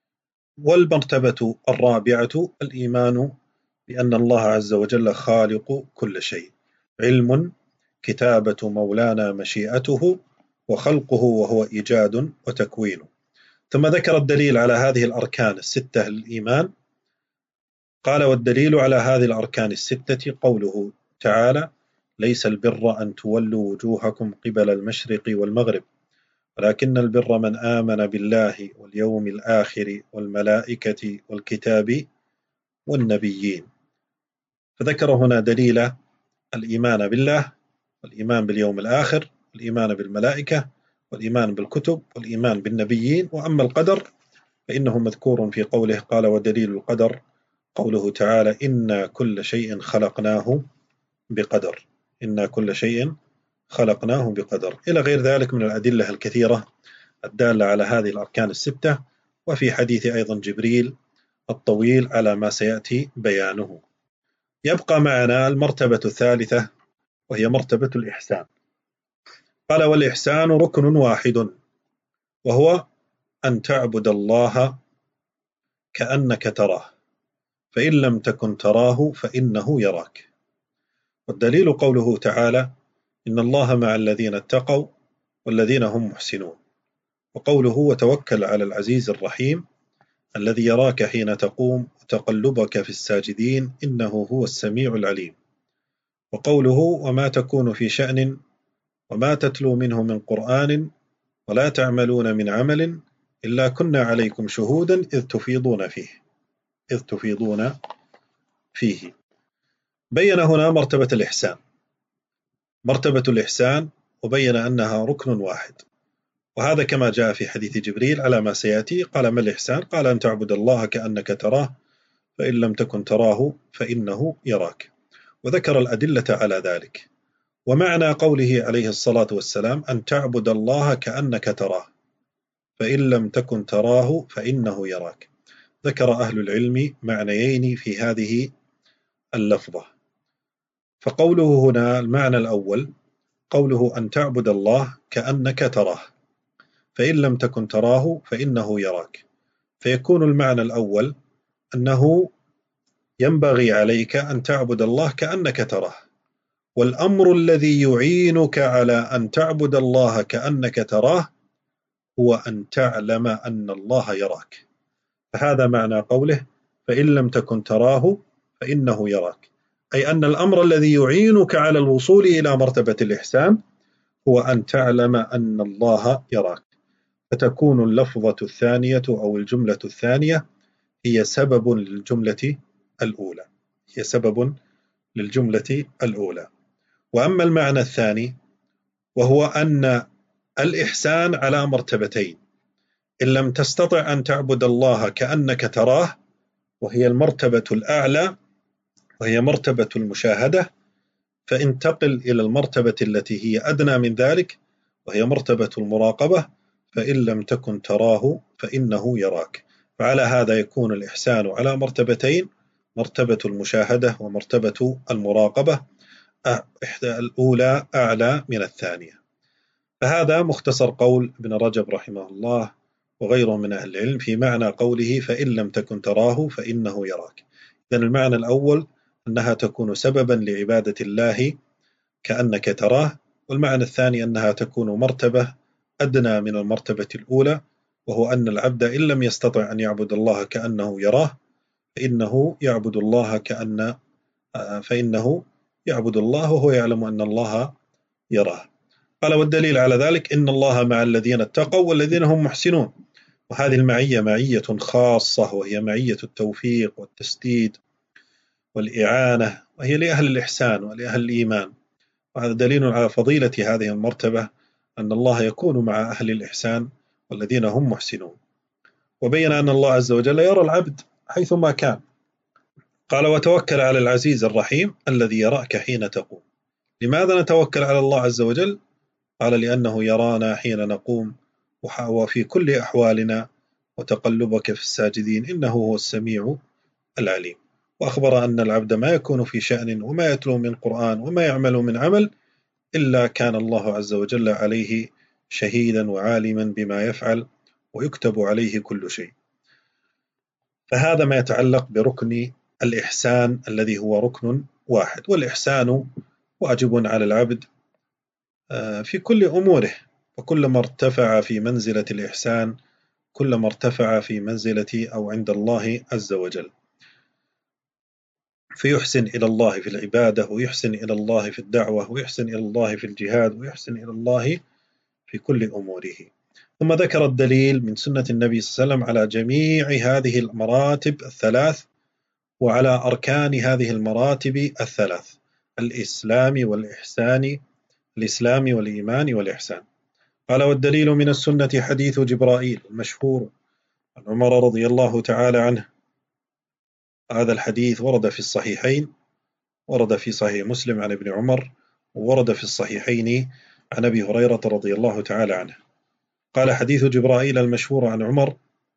والمرتبة الرابعة الإيمان بأن الله عز وجل خالق كل شيء، علم، كتابة مولانا مشيئته، وخلقه وهو إيجاد وتكوين. ثم ذكر الدليل على هذه الأركان الستة للإيمان. قال: والدليل على هذه الأركان الستة قوله تعالى: ليس البر أن تولوا وجوهكم قبل المشرق والمغرب، ولكن البر من آمن بالله واليوم الآخر والملائكة والكتاب والنبيين. فذكر هنا دليل الإيمان بالله، والإيمان باليوم الآخر، والإيمان بالملائكة، والإيمان بالكتب، والإيمان بالنبيين. وأما القدر فإنه مذكور في قوله قال: ودليل القدر قوله تعالى: إنا كل شيء خلقناه بقدر. إنا كل شيء خلقناه بقدر، إلى غير ذلك من الأدلة الكثيرة الدالة على هذه الأركان الستة، وفي حديث أيضا جبريل الطويل على ما سيأتي بيانه. يبقى معنا المرتبة الثالثة، وهي مرتبة الإحسان. قال: والإحسان ركن واحد، وهو أن تعبد الله كأنك تراه، فإن لم تكن تراه فإنه يراك. والدليل قوله تعالى: إن الله مع الذين اتقوا والذين هم محسنون. وقوله: وتوكل على العزيز الرحيم الذي يراك حين تقوم وتقلبك في الساجدين إنه هو السميع العليم. وقوله: وما تكون في شأن وما تتلو منه من قرآن ولا تعملون من عمل إلا كنا عليكم شهودا إذ تفيضون فيه. بين هنا مرتبة الإحسان، مرتبة الإحسان، وبين أنها ركن واحد. وهذا كما جاء في حديث جبريل على ما سيأتي. قال: ما الإحسان؟ قال: أن تعبد الله كأنك تراه فإن لم تكن تراه فإنه يراك. وذكر الأدلة على ذلك. ومعنى قوله عليه الصلاة والسلام: أن تعبد الله كأنك تراه فإن لم تكن تراه فإنه يراك، ذكر أهل العلم معنيين في هذه اللفظة. فقوله هنا المعنى الأول قوله: أن تعبد الله كأنك تراه فإن لم تكن تراه فإنه يراك، فيكون المعنى الأول أنه ينبغي عليك أن تعبد الله كأنك تراه، والأمر الذي يعينك على أن تعبد الله كأنك تراه هو أن تعلم أن الله يراك. فهذا معنى قوله: فإن لم تكن تراه فإنه يراك، أي أن الأمر الذي يعينك على الوصول إلى مرتبة الإحسان هو أن تعلم أن الله يراك. فتكون اللفظة الثانية أو الجملة الثانية هي سبب للجملة الأولى. وأما المعنى الثاني وهو أن الإحسان على مرتبتين: إن لم تستطع أن تعبد الله كأنك تراه وهي المرتبة الأعلى وهي مرتبة المشاهدة، فانتقل إلى المرتبة التي هي أدنى من ذلك وهي مرتبة المراقبة، فإن لم تكن تراه فإنه يراك. فعلى هذا يكون الإحسان على مرتبتين: مرتبة المشاهدة ومرتبة المراقبة، الأولى أعلى من الثانية. فهذا مختصر قول ابن رجب رحمه الله وغيره من أهل العلم في معنى قوله: فإن لم تكن تراه فإنه يراك. إذن المعنى الأول أنها تكون سببا لعبادة الله كأنك تراه، والمعنى الثاني أنها تكون مرتبة أدنى من المرتبة الأولى، وهو أن العبد إن لم يستطع أن يعبد الله كأنه يراه فإنه يعبد الله فإنه يعبد الله وهو يعلم أن الله يراه. قال والدليل على ذلك إن الله مع الذين اتقوا والذين هم محسنون. وهذه المعية معية خاصة، وهي معية التوفيق والتسديد والإعانة، وهي لأهل الإحسان ولأهل الإيمان. وهذا دليل على فضيلة هذه المرتبة، أن الله يكون مع أهل الإحسان والذين هم محسنون. وبين أن الله عز وجل يرى العبد حيثما كان. قال وتوكل على العزيز الرحيم الذي يراك حين تقوم. لماذا نتوكل على الله عز وجل؟ قال لأنه يرانا حين نقوم وفي كل أحوالنا، وتقلبك في الساجدين إنه هو السميع العليم. وأخبر أن العبد ما يكون في شأن وما يتلو من قرآن وما يعمل من عمل إلا كان الله عز وجل عليه شهيدا وعالما بما يفعل، ويكتب عليه كل شيء. فهذا ما يتعلق بركن الإحسان الذي هو ركن واحد. والإحسان واجب على العبد في كل أموره، وكلما ارتفع في منزلة الإحسان كلما ارتفع في منزلة أو عند الله عز وجل. فيحسن إلى الله في العبادة، ويحسن إلى الله في الدعوة، ويحسن إلى الله في الجهاد، ويحسن إلى الله في كل أموره. ثم ذكر الدليل من سنة النبي صلى الله عليه وسلم على جميع هذه المراتب الثلاث، وعلى أركان هذه المراتب الثلاث: الإسلام والإحسان، الإسلام والإيمان والإحسان. قال والدليل من السنة حديث جبرائيل المشهور عن عمر رضي الله تعالى عنه. هذا الحديث ورد في الصحيحين، ورد في صحيح مسلم عن ابن عمر، وورد في الصحيحين عن أبي هريرة رضي الله تعالى عنه. قال حديث جبرائيل المشهور عن عمر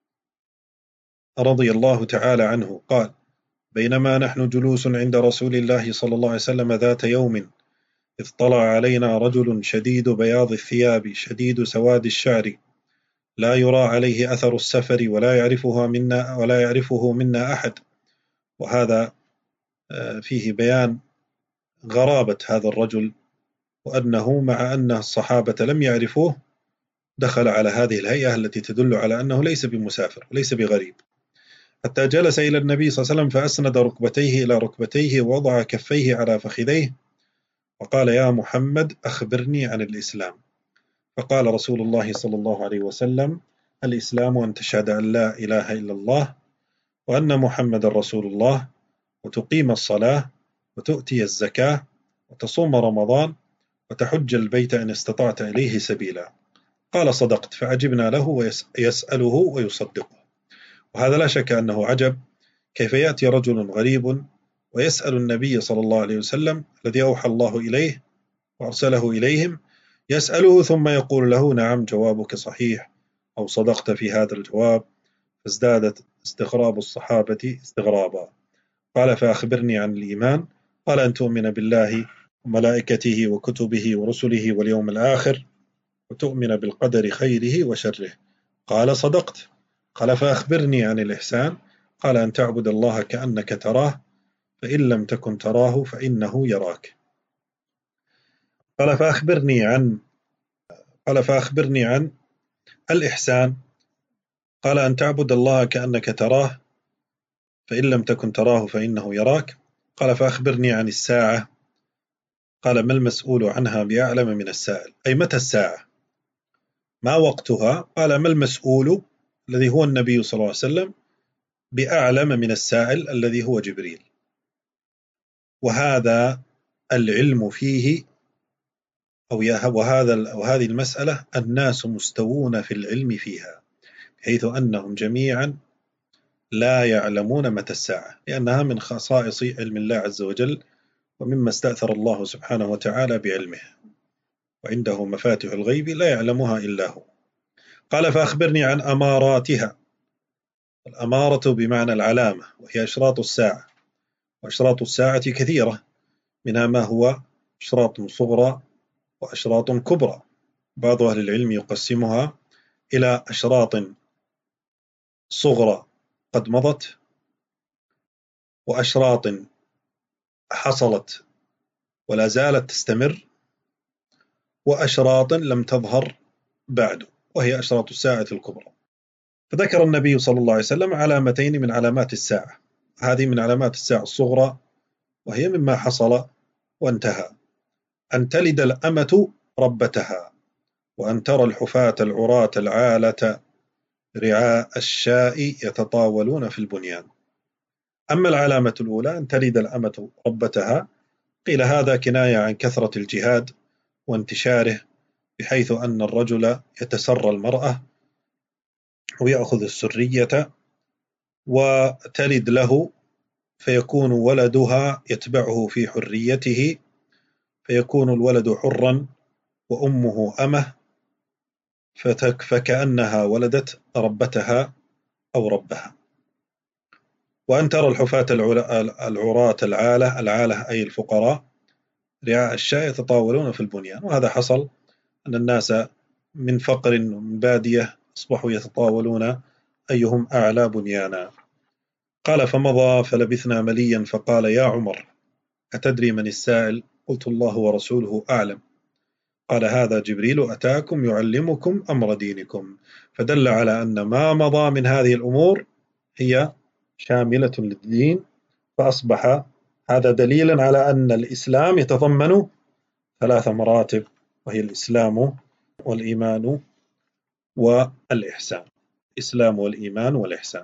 رضي الله تعالى عنه قال: بينما نحن جلوس عند رسول الله صلى الله عليه وسلم ذات يوم، إذ طلع علينا رجل شديد بياض الثياب شديد سواد الشعر، لا يرى عليه أثر السفر ولا يعرفه منا أحد. وهذا فيه بيان غرابة هذا الرجل، وأنه مع أن الصحابة لم يعرفوه دخل على هذه الهيئة التي تدل على أنه ليس بمسافر وليس بغريب، حتى جلس إلى النبي صلى الله عليه وسلم فأسند ركبتيه إلى ركبتيه ووضع كفيه على فخذيه وقال: يا محمد أخبرني عن الإسلام. فقال رسول الله صلى الله عليه وسلم: الإسلام أن تشهد أن لا إله إلا الله وأن محمد رسول الله، وتقيم الصلاة، وتؤتي الزكاة، وتصوم رمضان، وتحج البيت إن استطعت إليه سبيلا. قال: صدقت. فعجبنا له ويسأله ويصدقه. وهذا لا شك أنه عجب، كيف يأتي رجل غريب ويسأل النبي صلى الله عليه وسلم الذي أوحى الله إليه وأرسله إليهم، يسأله ثم يقول له: نعم جوابك صحيح، أو صدقت في هذا الجواب. فازدادت استغراب الصحابة استغرابا. قال: فأخبرني عن الإيمان. قال: أن تؤمن بالله وملائكته وكتبه ورسله واليوم الآخر، وتؤمن بالقدر خيره وشره. قال: صدقت. قال: فأخبرني عن الإحسان. قال: أن تعبد الله كأنك تراه، فإن لم تكن تراه فإنه يراك. قال: فأخبرني عن الإحسان. قال: أن تعبد الله كأنك تراه، فإن لم تكن تراه فإنه يراك. قال: فأخبرني عن الساعة. قال: ما المسؤول عنها بأعلم من السائل؟ أي متى الساعة؟ ما وقتها؟ قال: ما المسؤول الذي هو النبي صلى الله عليه وسلم بأعلم من السائل الذي هو جبريل. وهذا العلم فيه وهذه المسألة الناس مستوون في العلم فيها، حيث أنهم جميعا لا يعلمون متى الساعة، لأنها من خصائص علم الله عز وجل، ومما استأثر الله سبحانه وتعالى بعلمه، وعنده مفاتح الغيب لا يعلمها إلا هو. قال: فأخبرني عن أماراتها. الأمارة بمعنى العلامة، وهي أشراط الساعة. وأشراط الساعة كثيرة، منها ما هو أشراط صغرى وأشراط كبرى. بعض أهل العلم يقسمها إلى أشراط صغرى قد مضت، وأشراط حصلت ولا زالت تستمر، وأشراط لم تظهر بعد، وهي أشراط الساعة الكبرى. فذكر النبي صلى الله عليه وسلم علامتين من علامات الساعة. هذه من علامات الساعة الصغرى، وهي مما حصل وانتهى: أن تلد الأمة ربتها، وأن ترى الحفاة العراة العالة رعاء الشاء يتطاولون في البنيان. أما العلامة الأولى أن تلد الأمة ربتها، قيل هذا كناية عن كثرة الجهاد وانتشاره، بحيث أن الرجل يتسرى المرأة ويأخذ السرية وتلد له، فيكون ولدها يتبعه في حريته، فيكون الولد حرا وأمه أمه، فكأنها ولدت ربتها أو ربها. وأن ترى الحفاة العراة العالة أي الفقراء رعاء الشاء يتطاولون في البنيان. وهذا حصل أن الناس من فقر ومن بادية أصبحوا يتطاولون أيهم أعلى بنيانا. قال: فمضى فلبثنا مليا، فقال: يا عمر، أتدري من السائل؟ قلت: الله ورسوله أعلم. قال: هذا جبريل أتاكم يعلمكم أمر دينكم. فدل على أن ما مضى من هذه الأمور هي شاملة للدين، فأصبح هذا دليلا على أن الإسلام يتضمن 3 مراتب، وهي الإسلام والإيمان والإحسان. الإسلام والإيمان والإحسان.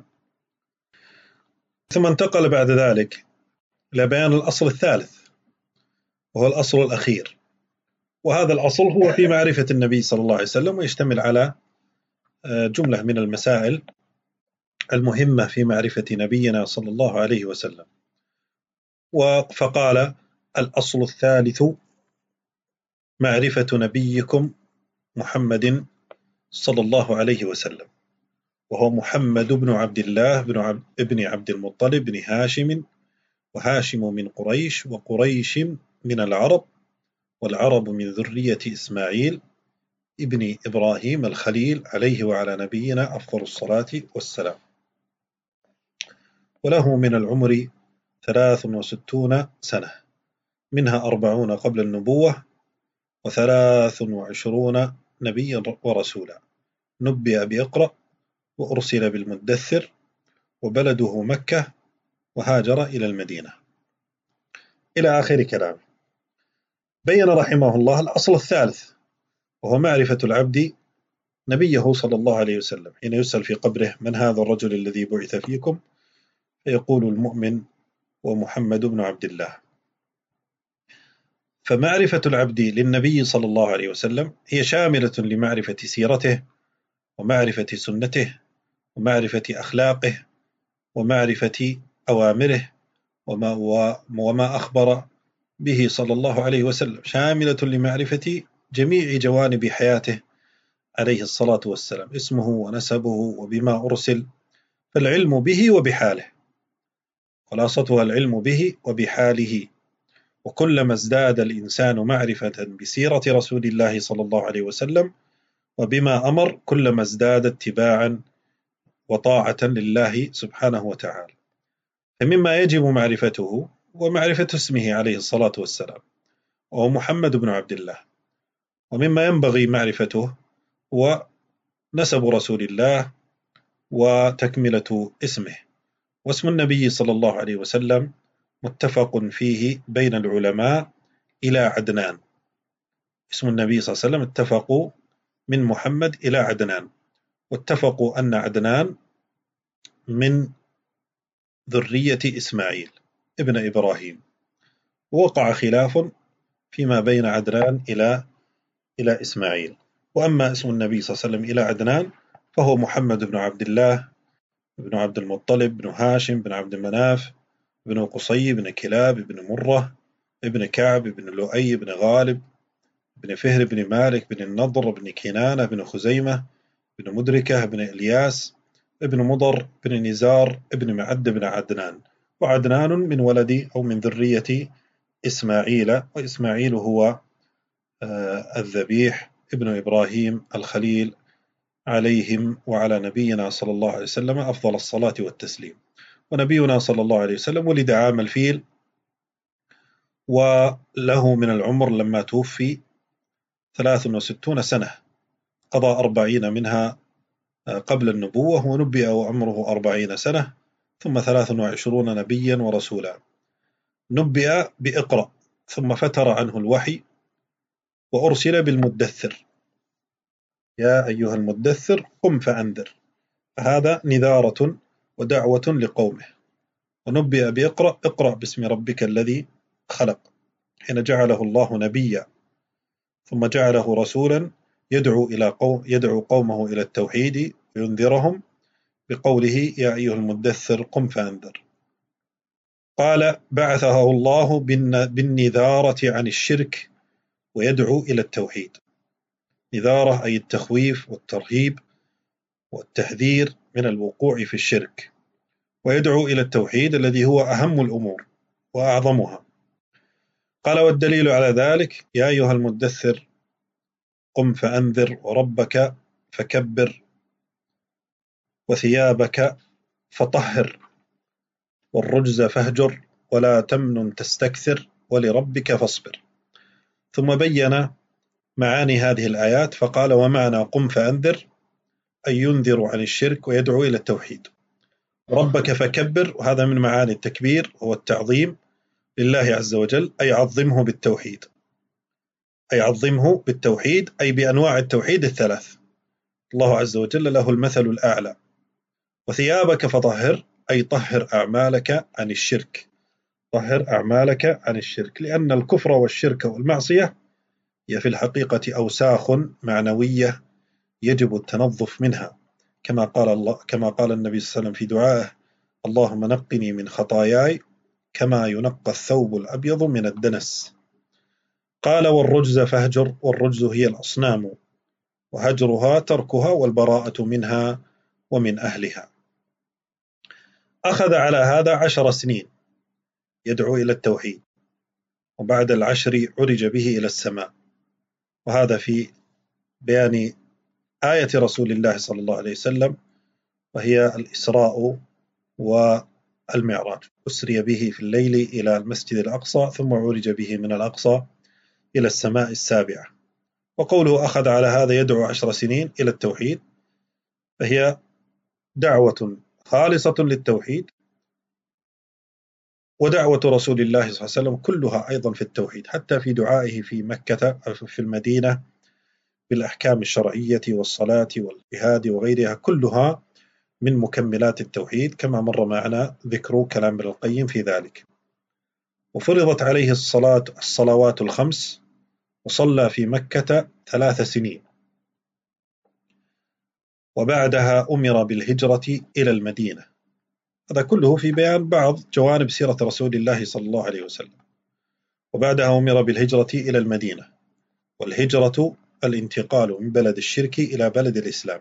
ثم انتقل بعد ذلك إلى بيان الأصل الثالث، وهو الأصل الأخير. وهذا الأصل هو في معرفة النبي صلى الله عليه وسلم، ويشتمل على جملة من المسائل المهمة في معرفة نبينا صلى الله عليه وسلم. فقال: الأصل الثالث معرفة نبيكم محمد صلى الله عليه وسلم، وهو محمد بن عبد الله بن عبد المطلب بن هاشم، وهاشم من قريش، وقريش من العرب، والعرب من ذرية إسماعيل ابن إبراهيم الخليل عليه وعلى نبينا أفضل الصلاة والسلام. وله من العمر 63 سنة، منها 40 قبل النبوة، و23 نبيا ورسولا. نبئ بإقرأ، وأرسل بالمدثر، وبلده مكة، وهاجر إلى المدينة، إلى آخر كلامه. بين رحمه الله الأصل الثالث، وهو معرفة العبد نبيه صلى الله عليه وسلم. حين يسأل في قبره: من هذا الرجل الذي بعث فيكم؟ فيقول المؤمن: ومحمد بن عبد الله. فمعرفة العبد للنبي صلى الله عليه وسلم هي شاملة لمعرفة سيرته، ومعرفة سنته، ومعرفة أخلاقه، ومعرفة أوامره، وما أخبر به صلى الله عليه وسلم، شاملة لمعرفة جميع جوانب حياته عليه الصلاة والسلام: اسمه ونسبه وبما أرسل. فالعلم به وبحاله، خلاصتها العلم به وبحاله. وكلما ازداد الإنسان معرفة بسيرة رسول الله صلى الله عليه وسلم وبما أمر، كلما ازداد اتباعا وطاعة لله سبحانه وتعالى. فمما يجب معرفته ومعرفة اسمه عليه الصلاة والسلام، وهو محمد بن عبد الله. ومما ينبغي معرفته هو نسب رسول الله وتكملة اسمه. واسم النبي صلى الله عليه وسلم متفق فيه بين العلماء إلى عدنان. اسم النبي صلى الله عليه وسلم اتفقوا من محمد إلى عدنان، واتفقوا أن عدنان من ذرية إسماعيل ابن إبراهيم. ووقع خلاف فيما بين عدنان إلى إسماعيل. وأما اسم النبي صلى الله عليه وسلم إلى عدنان فهو محمد بن عبد الله بن عبد المطلب بن هاشم بن عبد مناف بن قصي بن كلاب بن مرة بن كعب بن لؤي بن غالب بن فهر بن مالك بن النضر بن كنانة بن خزيمة بن مدركة بن إلياس بن مضر بن نزار بن معد بن عدنان. وعدنان من ولد أو من ذرية إسماعيل، وإسماعيل هو الذبيح ابن إبراهيم الخليل عليهم وعلى نبينا صلى الله عليه وسلم أفضل الصلاة والتسليم. ونبينا صلى الله عليه وسلم ولد عام الفيل، وله من العمر لما توفي 63 سنة، قضى 40 منها قبل النبوة، ونبئ وعمره 40 سنة، ثم 23 نبيا ورسولا. نبئ بإقرأ ثم فتر عنه الوحي، وأرسل بالمدثر، يا أيها المدثر قم فأنذر، فهذا نذارة ودعوة لقومه. ونبئ بإقرأ، اقرأ باسم ربك الذي خلق، حين جعله الله نبيا، ثم جعله رسولا يدعو قومه إلى التوحيد وينذرهم بقوله يا أيها المدثر قم فأنذر. قال بعثه الله بالنذارة عن الشرك ويدعو إلى التوحيد. نذارة أي التخويف والترهيب والتحذير من الوقوع في الشرك، ويدعو إلى التوحيد الذي هو أهم الأمور وأعظمها. قال والدليل على ذلك يا أيها المدثر قم فأنذر وربك فكبر وثيابك فطهر والرجز فاهجر ولا تمنن تستكثر ولربك فاصبر. ثم بين معاني هذه الآيات فقال ومعنى قم فأنذر أي ينذر عن الشرك ويدعو إلى التوحيد. ربك فكبر، وهذا من معاني التكبير هو التعظيم لله عز وجل، أي عظمه بالتوحيد، أي عظمه بالتوحيد، أي بأنواع التوحيد الثلاث، الله عز وجل له المثل الأعلى. وثيابك فطهر أي طهر أعمالك عن الشرك، طهر أعمالك عن الشرك، لأن الكفر والشرك والمعصية هي في الحقيقة أوساخ معنوية يجب التنظف منها، كما قال النبي صلى الله عليه وسلم في دعائه اللهم نقني من خطاياي كما ينقى الثوب الأبيض من الدنس. قال والرجز فاهجر، والرجز هي الأصنام، وهجرها تركها والبراءة منها ومن أهلها. أخذ على هذا 10 سنين يدعو إلى التوحيد، وبعد العشر عرج به إلى السماء، وهذا في بيان آية رسول الله صلى الله عليه وسلم، وهي الإسراء والمعراج. أسري به في الليل إلى المسجد الأقصى، ثم عرج به من الأقصى إلى السماء السابعة. وقوله أخذ على هذا يدعو 10 سنين إلى التوحيد، فهي دعوة خالصة للتوحيد، ودعوة رسول الله صلى الله عليه وسلم كلها أيضا في التوحيد، حتى في دعائه في مكة أو في المدينة بالأحكام الشرعية والصلاة والجهاد وغيرها، كلها من مكملات التوحيد، كما مر معنا ذكر كلام ابن القيم في ذلك. وفرضت عليه الصلوات الخمس، وصلى في مكة 3 سنين، وبعدها أمر بالهجرة إلى المدينة. هذا كله في بيان بعض جوانب سيرة رسول الله صلى الله عليه وسلم. وبعدها أمر بالهجرة إلى المدينة، والهجرة الانتقال من بلد الشرك إلى بلد الإسلام،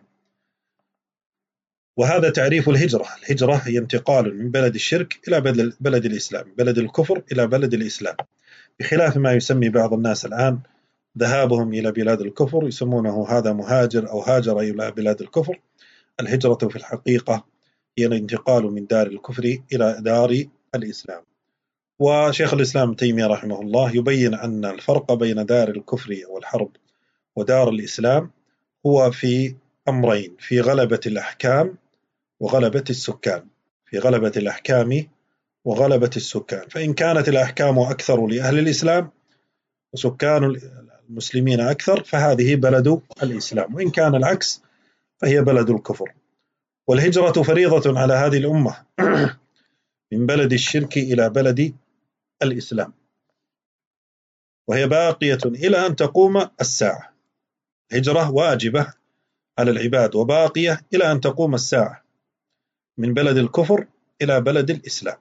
وهذا تعريف الهجرة. الهجرة هي انتقال من بلد الشرك إلى بلد الإسلام، بلد الكفر إلى بلد الإسلام، بخلاف ما يسمي بعض الناس الآن ذهابهم إلى بلاد الكفر، يسمونه هذا مهاجر أو هاجر إلى بلاد الكفر. الهجرة في الحقيقة هي الانتقال من دار الكفر إلى دار الإسلام. وشيخ الإسلام تيمية رحمه الله يبين أن الفرق بين دار الكفر والحرب ودار الإسلام هو في أمرين: في غلبة الأحكام وغلبة السكان، في غلبة الأحكام وغلبة السكان. فإن كانت الأحكام أكثر لأهل الإسلام وسكان المسلمين أكثر، فهذه بلد الإسلام، وإن كان العكس فهي بلد الكفر. والهجرة فريضة على هذه الأمة من بلد الشرك إلى بلد الإسلام، وهي باقية إلى أن تقوم الساعة. هجرة واجبة على العباد وباقية إلى أن تقوم الساعة، من بلد الكفر إلى بلد الإسلام.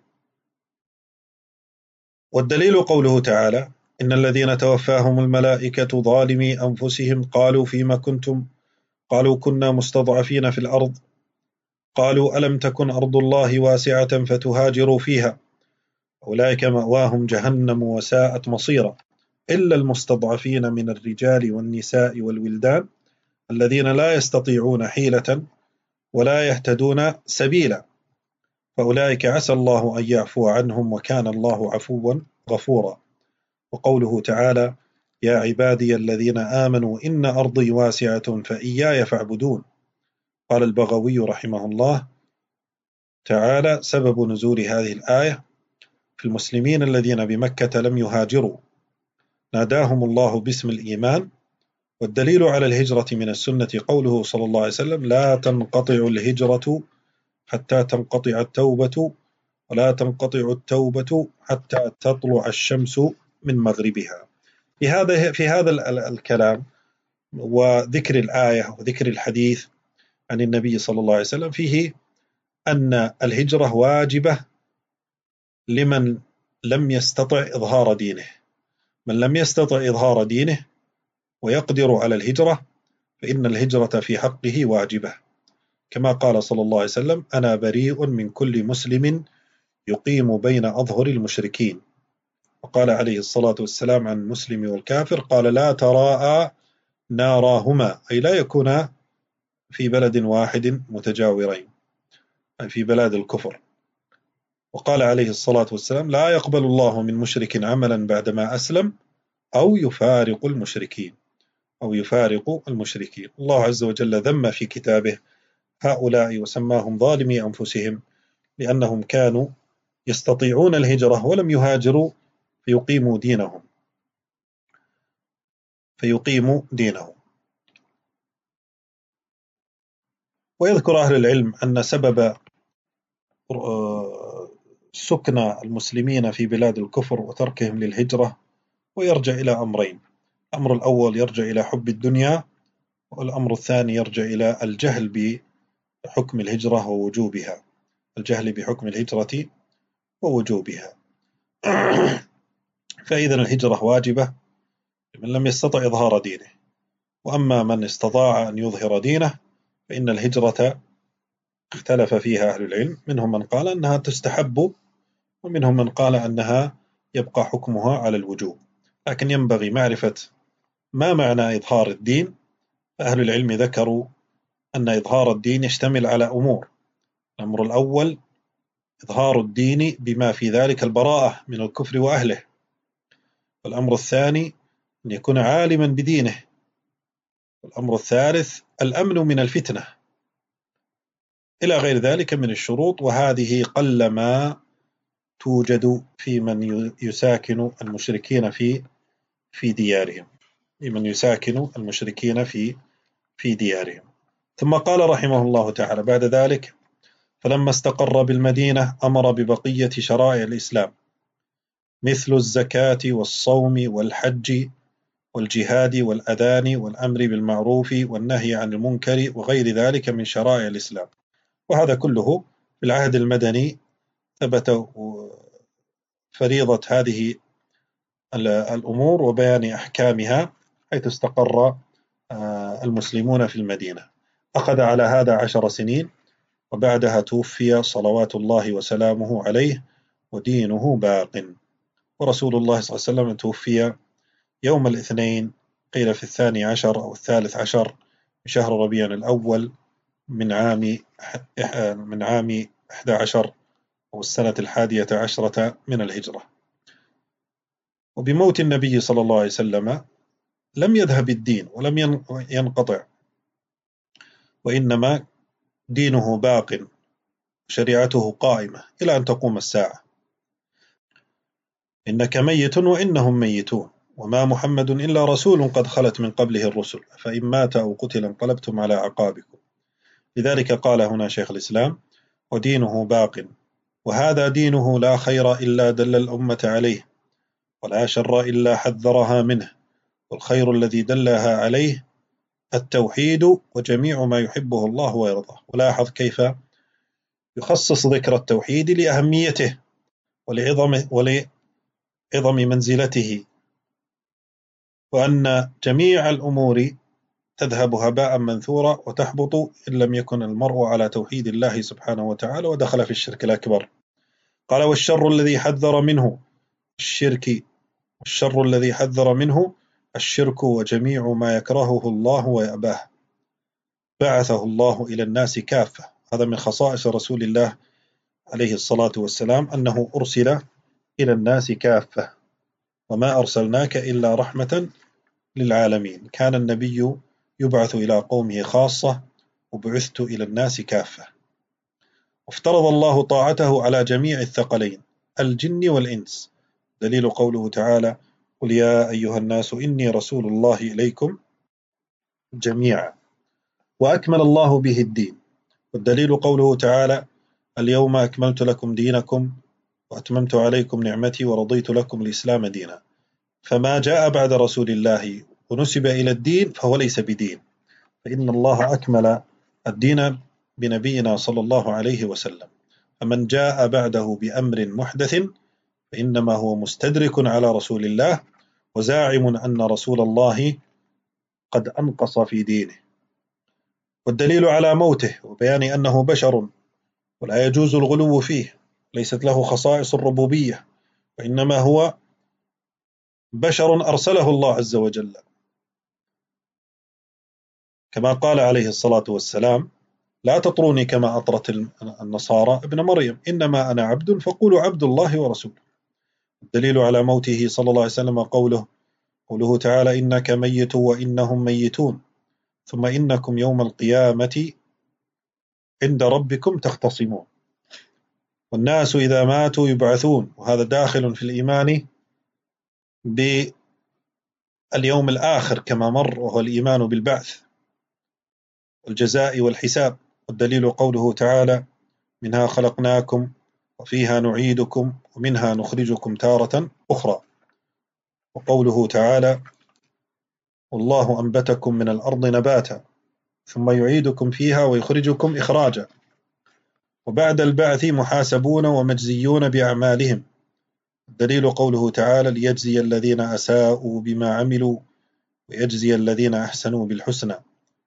والدليل قوله تعالى إن الذين توفاهم الملائكة ظالمي أنفسهم قالوا فيما كنتم، قالوا كنا مستضعفين في الأرض، قالوا ألم تكن أرض الله واسعة فتهاجروا فيها، أولئك مأواهم جهنم وساءت مصيرا، إلا المستضعفين من الرجال والنساء والولدان الذين لا يستطيعون حيلة ولا يهتدون سبيلا، فأولئك عسى الله أن يعفو عنهم وكان الله عفوا غفورا. وقوله تعالى يا عبادي الذين آمنوا إن أرضي واسعة فإياي فاعبدون. قال البغوي رحمه الله تعالى سبب نزول هذه الآية في المسلمين الذين بمكة لم يهاجروا، ناداهم الله باسم الإيمان. والدليل على الهجرة من السنة قوله صلى الله عليه وسلم: لا تنقطع الهجرة حتى تنقطع التوبة، ولا تنقطع التوبة حتى تطلع الشمس من مغربها. في هذا الكلام وذكر الآية وذكر الحديث عن النبي صلى الله عليه وسلم فيه أن الهجرة واجبة لمن لم يستطع إظهار دينه. من لم يستطع إظهار دينه ويقدر على الهجرة فإن الهجرة في حقه واجبة، كما قال صلى الله عليه وسلم: أنا بريء من كل مسلم يقيم بين أظهر المشركين. وقال عليه الصلاة والسلام عن المسلم والكافر: قال: لا تراءى ناراهما، أي لا يكونا في بلد واحد متجاورين، أي في بلاد الكفر. وقال عليه الصلاة والسلام: لا يقبل الله من مشرك عملا بعدما أسلم أو يفارق المشركين. الله عز وجل ذم في كتابه هؤلاء وسماهم ظالمي أنفسهم، لأنهم كانوا يستطيعون الهجرة ولم يهاجروا فيقيموا دينهم. ويذكر أهل العلم أن سبب سكن المسلمين في بلاد الكفر وتركهم للهجرة ويرجع إلى أمرين: الأمر الأول يرجع إلى حب الدنيا، والأمر الثاني يرجع إلى الجهل بحكم الهجرة ووجوبها. فإذا الهجرة واجبة لمن لم يستطع إظهار دينه، وأما من استطاع أن يظهر دينه فإن الهجرة اختلف فيها أهل العلم، منهم من قال أنها تستحب، ومنهم من قال أنها يبقى حكمها على الوجوب. لكن ينبغي معرفة ما معنى إظهار الدين. فأهل العلم ذكروا أن إظهار الدين يشتمل على أمور: الأمر الأول إظهار الدين بما في ذلك البراءة من الكفر وأهله، والأمر الثاني أن يكون عالما بدينه، والأمر الثالث الأمن من الفتنة، إلى غير ذلك من الشروط. وهذه قلما توجد في من يساكن المشركين في ديارهم. ثم قال رحمه الله تعالى بعد ذلك: فلما استقر بالمدينة أمر ببقية شرائع الإسلام مثل الزكاة والصوم والحج والجهاد والأذان والأمر بالمعروف والنهي عن المنكر وغير ذلك من شرائع الإسلام. وهذا كله في العهد المدني ثبت فريضة هذه الأمور وبيان أحكامها، حيث استقر المسلمون في المدينة. أخذ على هذا 10 سنين، وبعدها توفي صلوات الله وسلامه عليه ودينه باق. ورسول الله صلى الله عليه وسلم توفي يوم الاثنين، قيل في 12 أو 13 من شهر ربيع الأول من عام 11 أو السنة 11 من الهجرة. وبموت النبي صلى الله عليه وسلم لم يذهب الدين ولم ينقطع، وإنما دينه باق، شريعته قائمة إلى أن تقوم الساعة. إنك ميت وإنهم ميتون، وما محمد إلا رسول قد خلت من قبله الرسل، فإن مات أو قتل انقلبتم على أعقابكم. لذلك قال هنا شيخ الإسلام: ودينه باق، وهذا دينه لا خير إلا دل الأمة عليه، ولا شر إلا حذرها منه، والخير الذي دلها عليه التوحيد وجميع ما يحبه الله ويرضاه. ولاحظ كيف يخصص ذكر التوحيد لأهميته ولعظم منزلته، وأن جميع الأمور تذهب هباء منثورا وتحبط إن لم يكن المرء على توحيد الله سبحانه وتعالى ودخل في الشرك الأكبر. قال: والشر الذي حذر منه الشرك وجميع ما يكرهه الله ويأباه، بعثه الله إلى الناس كافة. هذا من خصائص رسول الله عليه الصلاة والسلام، أنه أرسل إلى الناس كافة، وما أرسلناك إلا رحمة للعالمين. كان النبي يبعث إلى قومه خاصة، وبعثت إلى الناس كافة. وافترض الله طاعته على جميع الثقلين الجن والإنس، دليل قوله تعالى: قل يا أيها الناس إني رسول الله إليكم جميعا. وأكمل الله به الدين، والدليل قوله تعالى: اليوم أكملت لكم دينكم وأتممت عليكم نعمتي ورضيت لكم الإسلام دينا. فما جاء بعد رسول الله ونسب إلى الدين فهو ليس بدين، فإن الله أكمل الدين بنبينا صلى الله عليه وسلم. فمن جاء بعده بأمر محدث فإنما هو مستدرك على رسول الله وزاعم أن رسول الله قد أنقص في دينه. والدليل على موته وبيان أنه بشر ولا يجوز الغلو فيه، ليست له خصائص الربوبية، وإنما هو بشر أرسله الله عز وجل، كما قال عليه الصلاة والسلام: لا تطروني كما أطرت النصارى ابن مريم، إنما أنا عبد فقولوا عبد الله ورسوله. الدليل على موته صلى الله عليه وسلم قوله تعالى: إنك ميت وإنهم ميتون ثم إنكم يوم القيامة عند ربكم تختصمون. والناس إذا ماتوا يبعثون، وهذا داخل في الإيمان باليوم الآخر كما مر، وهو الإيمان بالبعث والجزاء والحساب. والدليل قوله تعالى: منها خلقناكم وفيها نعيدكم ومنها نخرجكم تارة أخرى. وقوله تعالى: والله أنبتكم من الأرض نباتا ثم يعيدكم فيها ويخرجكم إخراجا. وبعد البعث محاسبون ومجزيون بأعمالهم. الدليل قوله تعالى: ليجزي الذين أساءوا بما عملوا ويجزي الذين أحسنوا بالحسنى.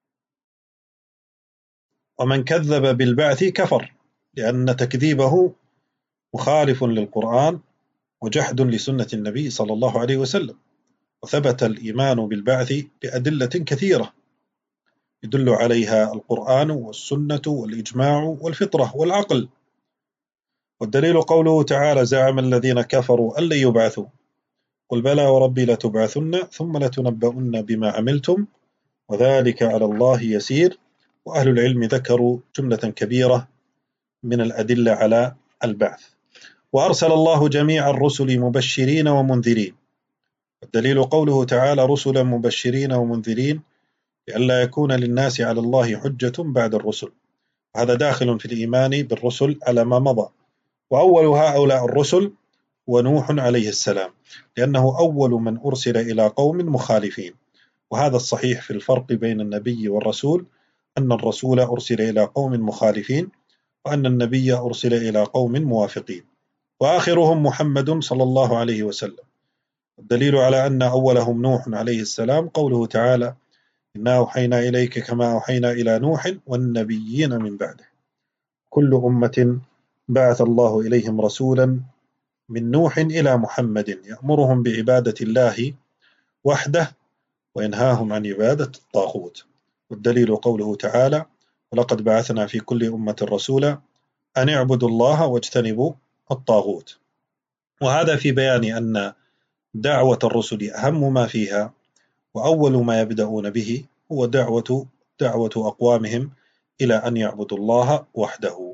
ومن كذب بالبعث كفر، لأن تكذيبه مخالف للقرآن وجحد لسنة النبي صلى الله عليه وسلم. وثبت الإيمان بالبعث بأدلة كثيرة يدل عليها القرآن والسنة والإجماع والفطرة والعقل. والدليل قوله تعالى: زعم الذين كفروا أن لن يبعثوا قل بلى وربي لتبعثن ثم لتنبؤن بما عملتم وذلك على الله يسير. وأهل العلم ذكروا جملة كبيرة من الأدلة على البعث. وأرسل الله جميع الرسل مبشرين ومنذرين. الدليل قوله تعالى: رسلا مبشرين ومنذرين لئلا يكون للناس على الله حجة بعد الرسل. هذا داخل في الإيمان بالرسل على ما مضى. وأول هؤلاء الرسل ونوح عليه السلام، لأنه أول من أرسل إلى قوم مخالفين. وهذا الصحيح في الفرق بين النبي والرسول، أن الرسول أرسل إلى قوم مخالفين، وأن النبي أرسل إلى قوم موافقين، وآخرهم محمد صلى الله عليه وسلم. الدليل على أن أولهم نوح عليه السلام قوله تعالى: إنا أوحينا إليك كما أوحينا إلى نوح والنبيين من بعده. كل أمة بعث الله إليهم رسولا من نوح إلى محمد يأمرهم بعبادة الله وحده وينهاهم عن عبادة الطاغوت. والدليل قوله تعالى: ولقد بعثنا في كل أمة رسولا أن اعبدوا الله واجتنبوا الطاغوت. وهذا في بيان أن دعوة الرسل أهم ما فيها، وأول ما يبدأون به هو دعوة أقوامهم إلى أن يعبدوا الله وحده.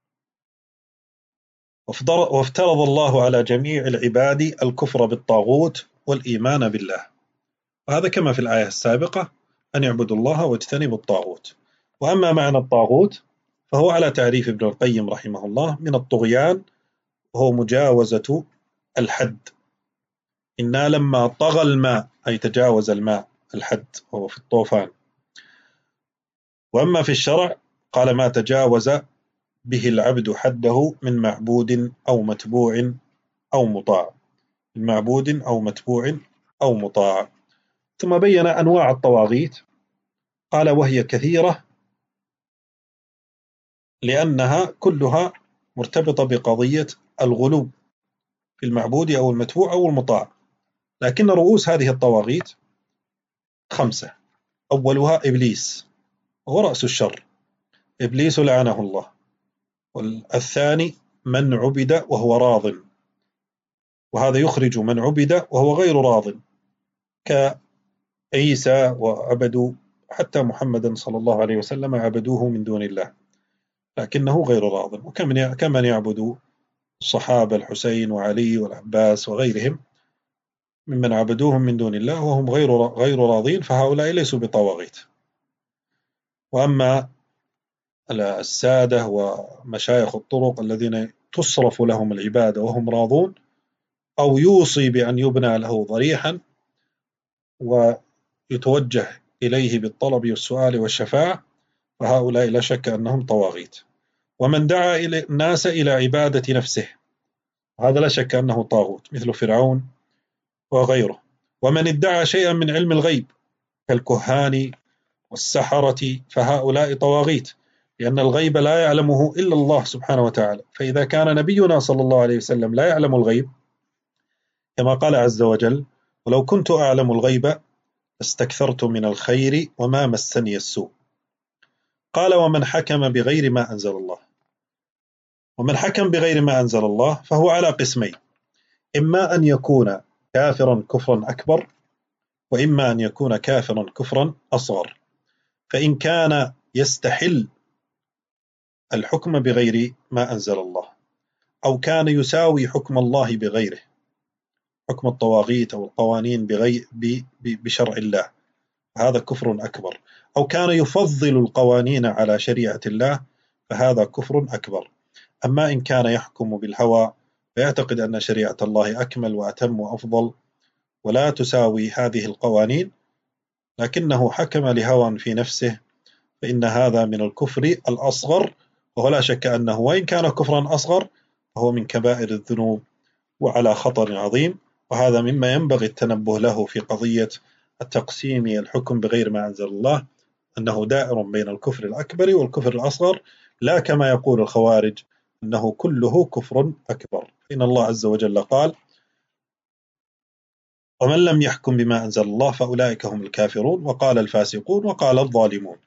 وافترض الله على جميع العباد الكفر بالطاغوت والإيمان بالله، وهذا كما في الآية السابقة: أن يعبدوا الله واجتنبوا الطاغوت. وأما معنى الطاغوت فهو على تعريف ابن القيم رحمه الله من الطغيان، وهو مجاوزة الحد. إنا لما طغى الماء أي تجاوز الماء الحد، وهو في الطوفان. وأما في الشرع قال: ما تجاوز به العبد حده من معبود أو متبوع أو مطاع، من معبود أو متبوع أو مطاع. ثم بين أنواع الطواغيت، قال: وهي كثيرة لأنها كلها مرتبطة بقضية الغلو في المعبود أو المتبوع أو المطاع. لكن رؤوس هذه الطواغيت 5. أولها إبليس، وهو رأس الشر، إبليس لعنه الله. والثاني من عبد وهو راض، وهذا يخرج من عبد وهو غير راض، كعيسى وعبدوا حتى محمدا صلى الله عليه وسلم عبدوه من دون الله. لكنه غير راض، وكمن يعبد الصحابة الحسين وعلي والعباس وغيرهم ممن عبدوهم من دون الله وهم غير راضين، فهؤلاء ليسوا بطواغيت. وأما السادة ومشايخ الطرق الذين تصرف لهم العبادة وهم راضون، أو يوصي بأن يبنى له ضريحا ويتوجه إليه بالطلب والسؤال والشفاعة، فهؤلاء لا شك أنهم طواغيت. ومن دعا الناس إلى عبادة نفسه، هذا لا شك أنه طاغوت مثل فرعون وغيره. ومن ادعى شيئا من علم الغيب كالكهان والسحرة، فهؤلاء طواغيت، لأن الغيب لا يعلمه إلا الله سبحانه وتعالى. فإذا كان نبينا صلى الله عليه وسلم لا يعلم الغيب كما قال عز وجل: ولو كنت أعلم الغيب استكثرت من الخير وما مسني السوء. قال: ومن حكم بغير ما أنزل الله. ومن حكم بغير ما أنزل الله فهو على قسمين: إما أن يكون كافرا كفرا أكبر، وإما أن يكون كافرا كفرا أصغر. فإن كان يستحل الحكم بغير ما أنزل الله، أو كان يساوي حكم الله بغيره، حكم الطواغيت أو القوانين بشرع الله، هذا كفر أكبر. أو كان يفضل القوانين على شريعة الله، فهذا كفر أكبر. أما إن كان يحكم بالهوى فيعتقد أن شريعة الله أكمل وأتم وأفضل ولا تساوي هذه القوانين، لكنه حكم لهوى في نفسه، فإن هذا من الكفر الأصغر. وهو لا شك أنه وإن كان كفرا أصغر فهو من كبائر الذنوب وعلى خطر عظيم. وهذا مما ينبغي التنبه له في قضية التقسيم الحكم بغير ما أنزل الله، أنه دائر بين الكفر الأكبر والكفر الأصغر، لا كما يقول الخوارج أنه كله كفر أكبر. إن الله عز وجل قال: ومن لم يحكم بما أنزل الله فأولئك هم الكافرون، وقال الفاسقون، وقال الظالمون.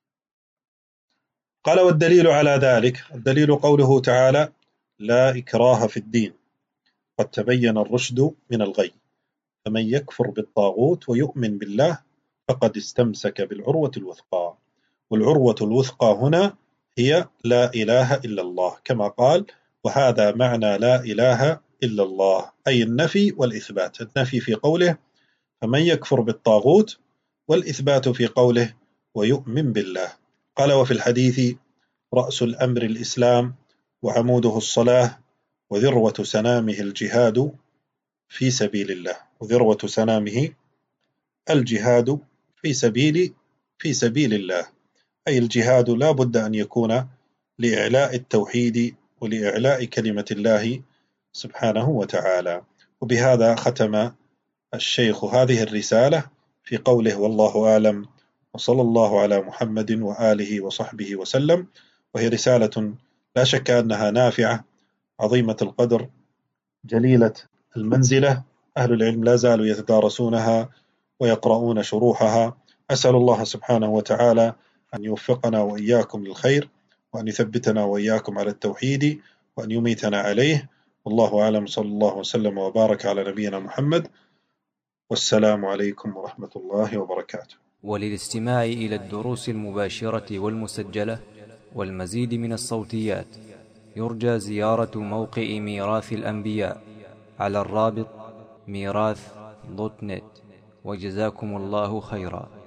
قال: والدليل على ذلك، الدليل قوله تعالى: لا إكراه في الدين قد تبين الرشد من الغي، فمن يكفر بالطاغوت ويؤمن بالله فقد استمسك بالعروة الوثقى. والعروة الوثقى هنا هي لا إله إلا الله، كما قال: وهذا معنى لا إله إلا الله، أي النفي والإثبات. النفي في قوله فمن يكفر بالطاغوت، والإثبات في قوله ويؤمن بالله. قال: وفي الحديث: رأس الأمر الإسلام، وعموده الصلاة، وذروة سنامه الجهاد في سبيل الله. وذروة سنامه الجهاد في سبيل الله، أي الجهاد لا بد أن يكون لإعلاء التوحيد ولإعلاء كلمة الله سبحانه وتعالى. وبهذا ختم الشيخ هذه الرسالة في قوله: والله أعلم، وصلى الله على محمد وآله وصحبه وسلم. وهي رسالة لا شك أنها نافعة، عظيمة القدر، جليلة المنزلة. أهل العلم لا زالوا يتدارسونها ويقرؤون شروحها. أسأل الله سبحانه وتعالى أن يوفقنا وإياكم للخير، وأن يثبتنا وإياكم على التوحيد، وأن يميتنا عليه. والله أعلم، صلى الله وسلم وبارك على نبينا محمد، والسلام عليكم ورحمة الله وبركاته. وللاستماع إلى الدروس المباشرة والمسجلة والمزيد من الصوتيات يرجى زيارة موقع ميراث الأنبياء على الرابط ميراث.net. وجزاكم الله خيرا.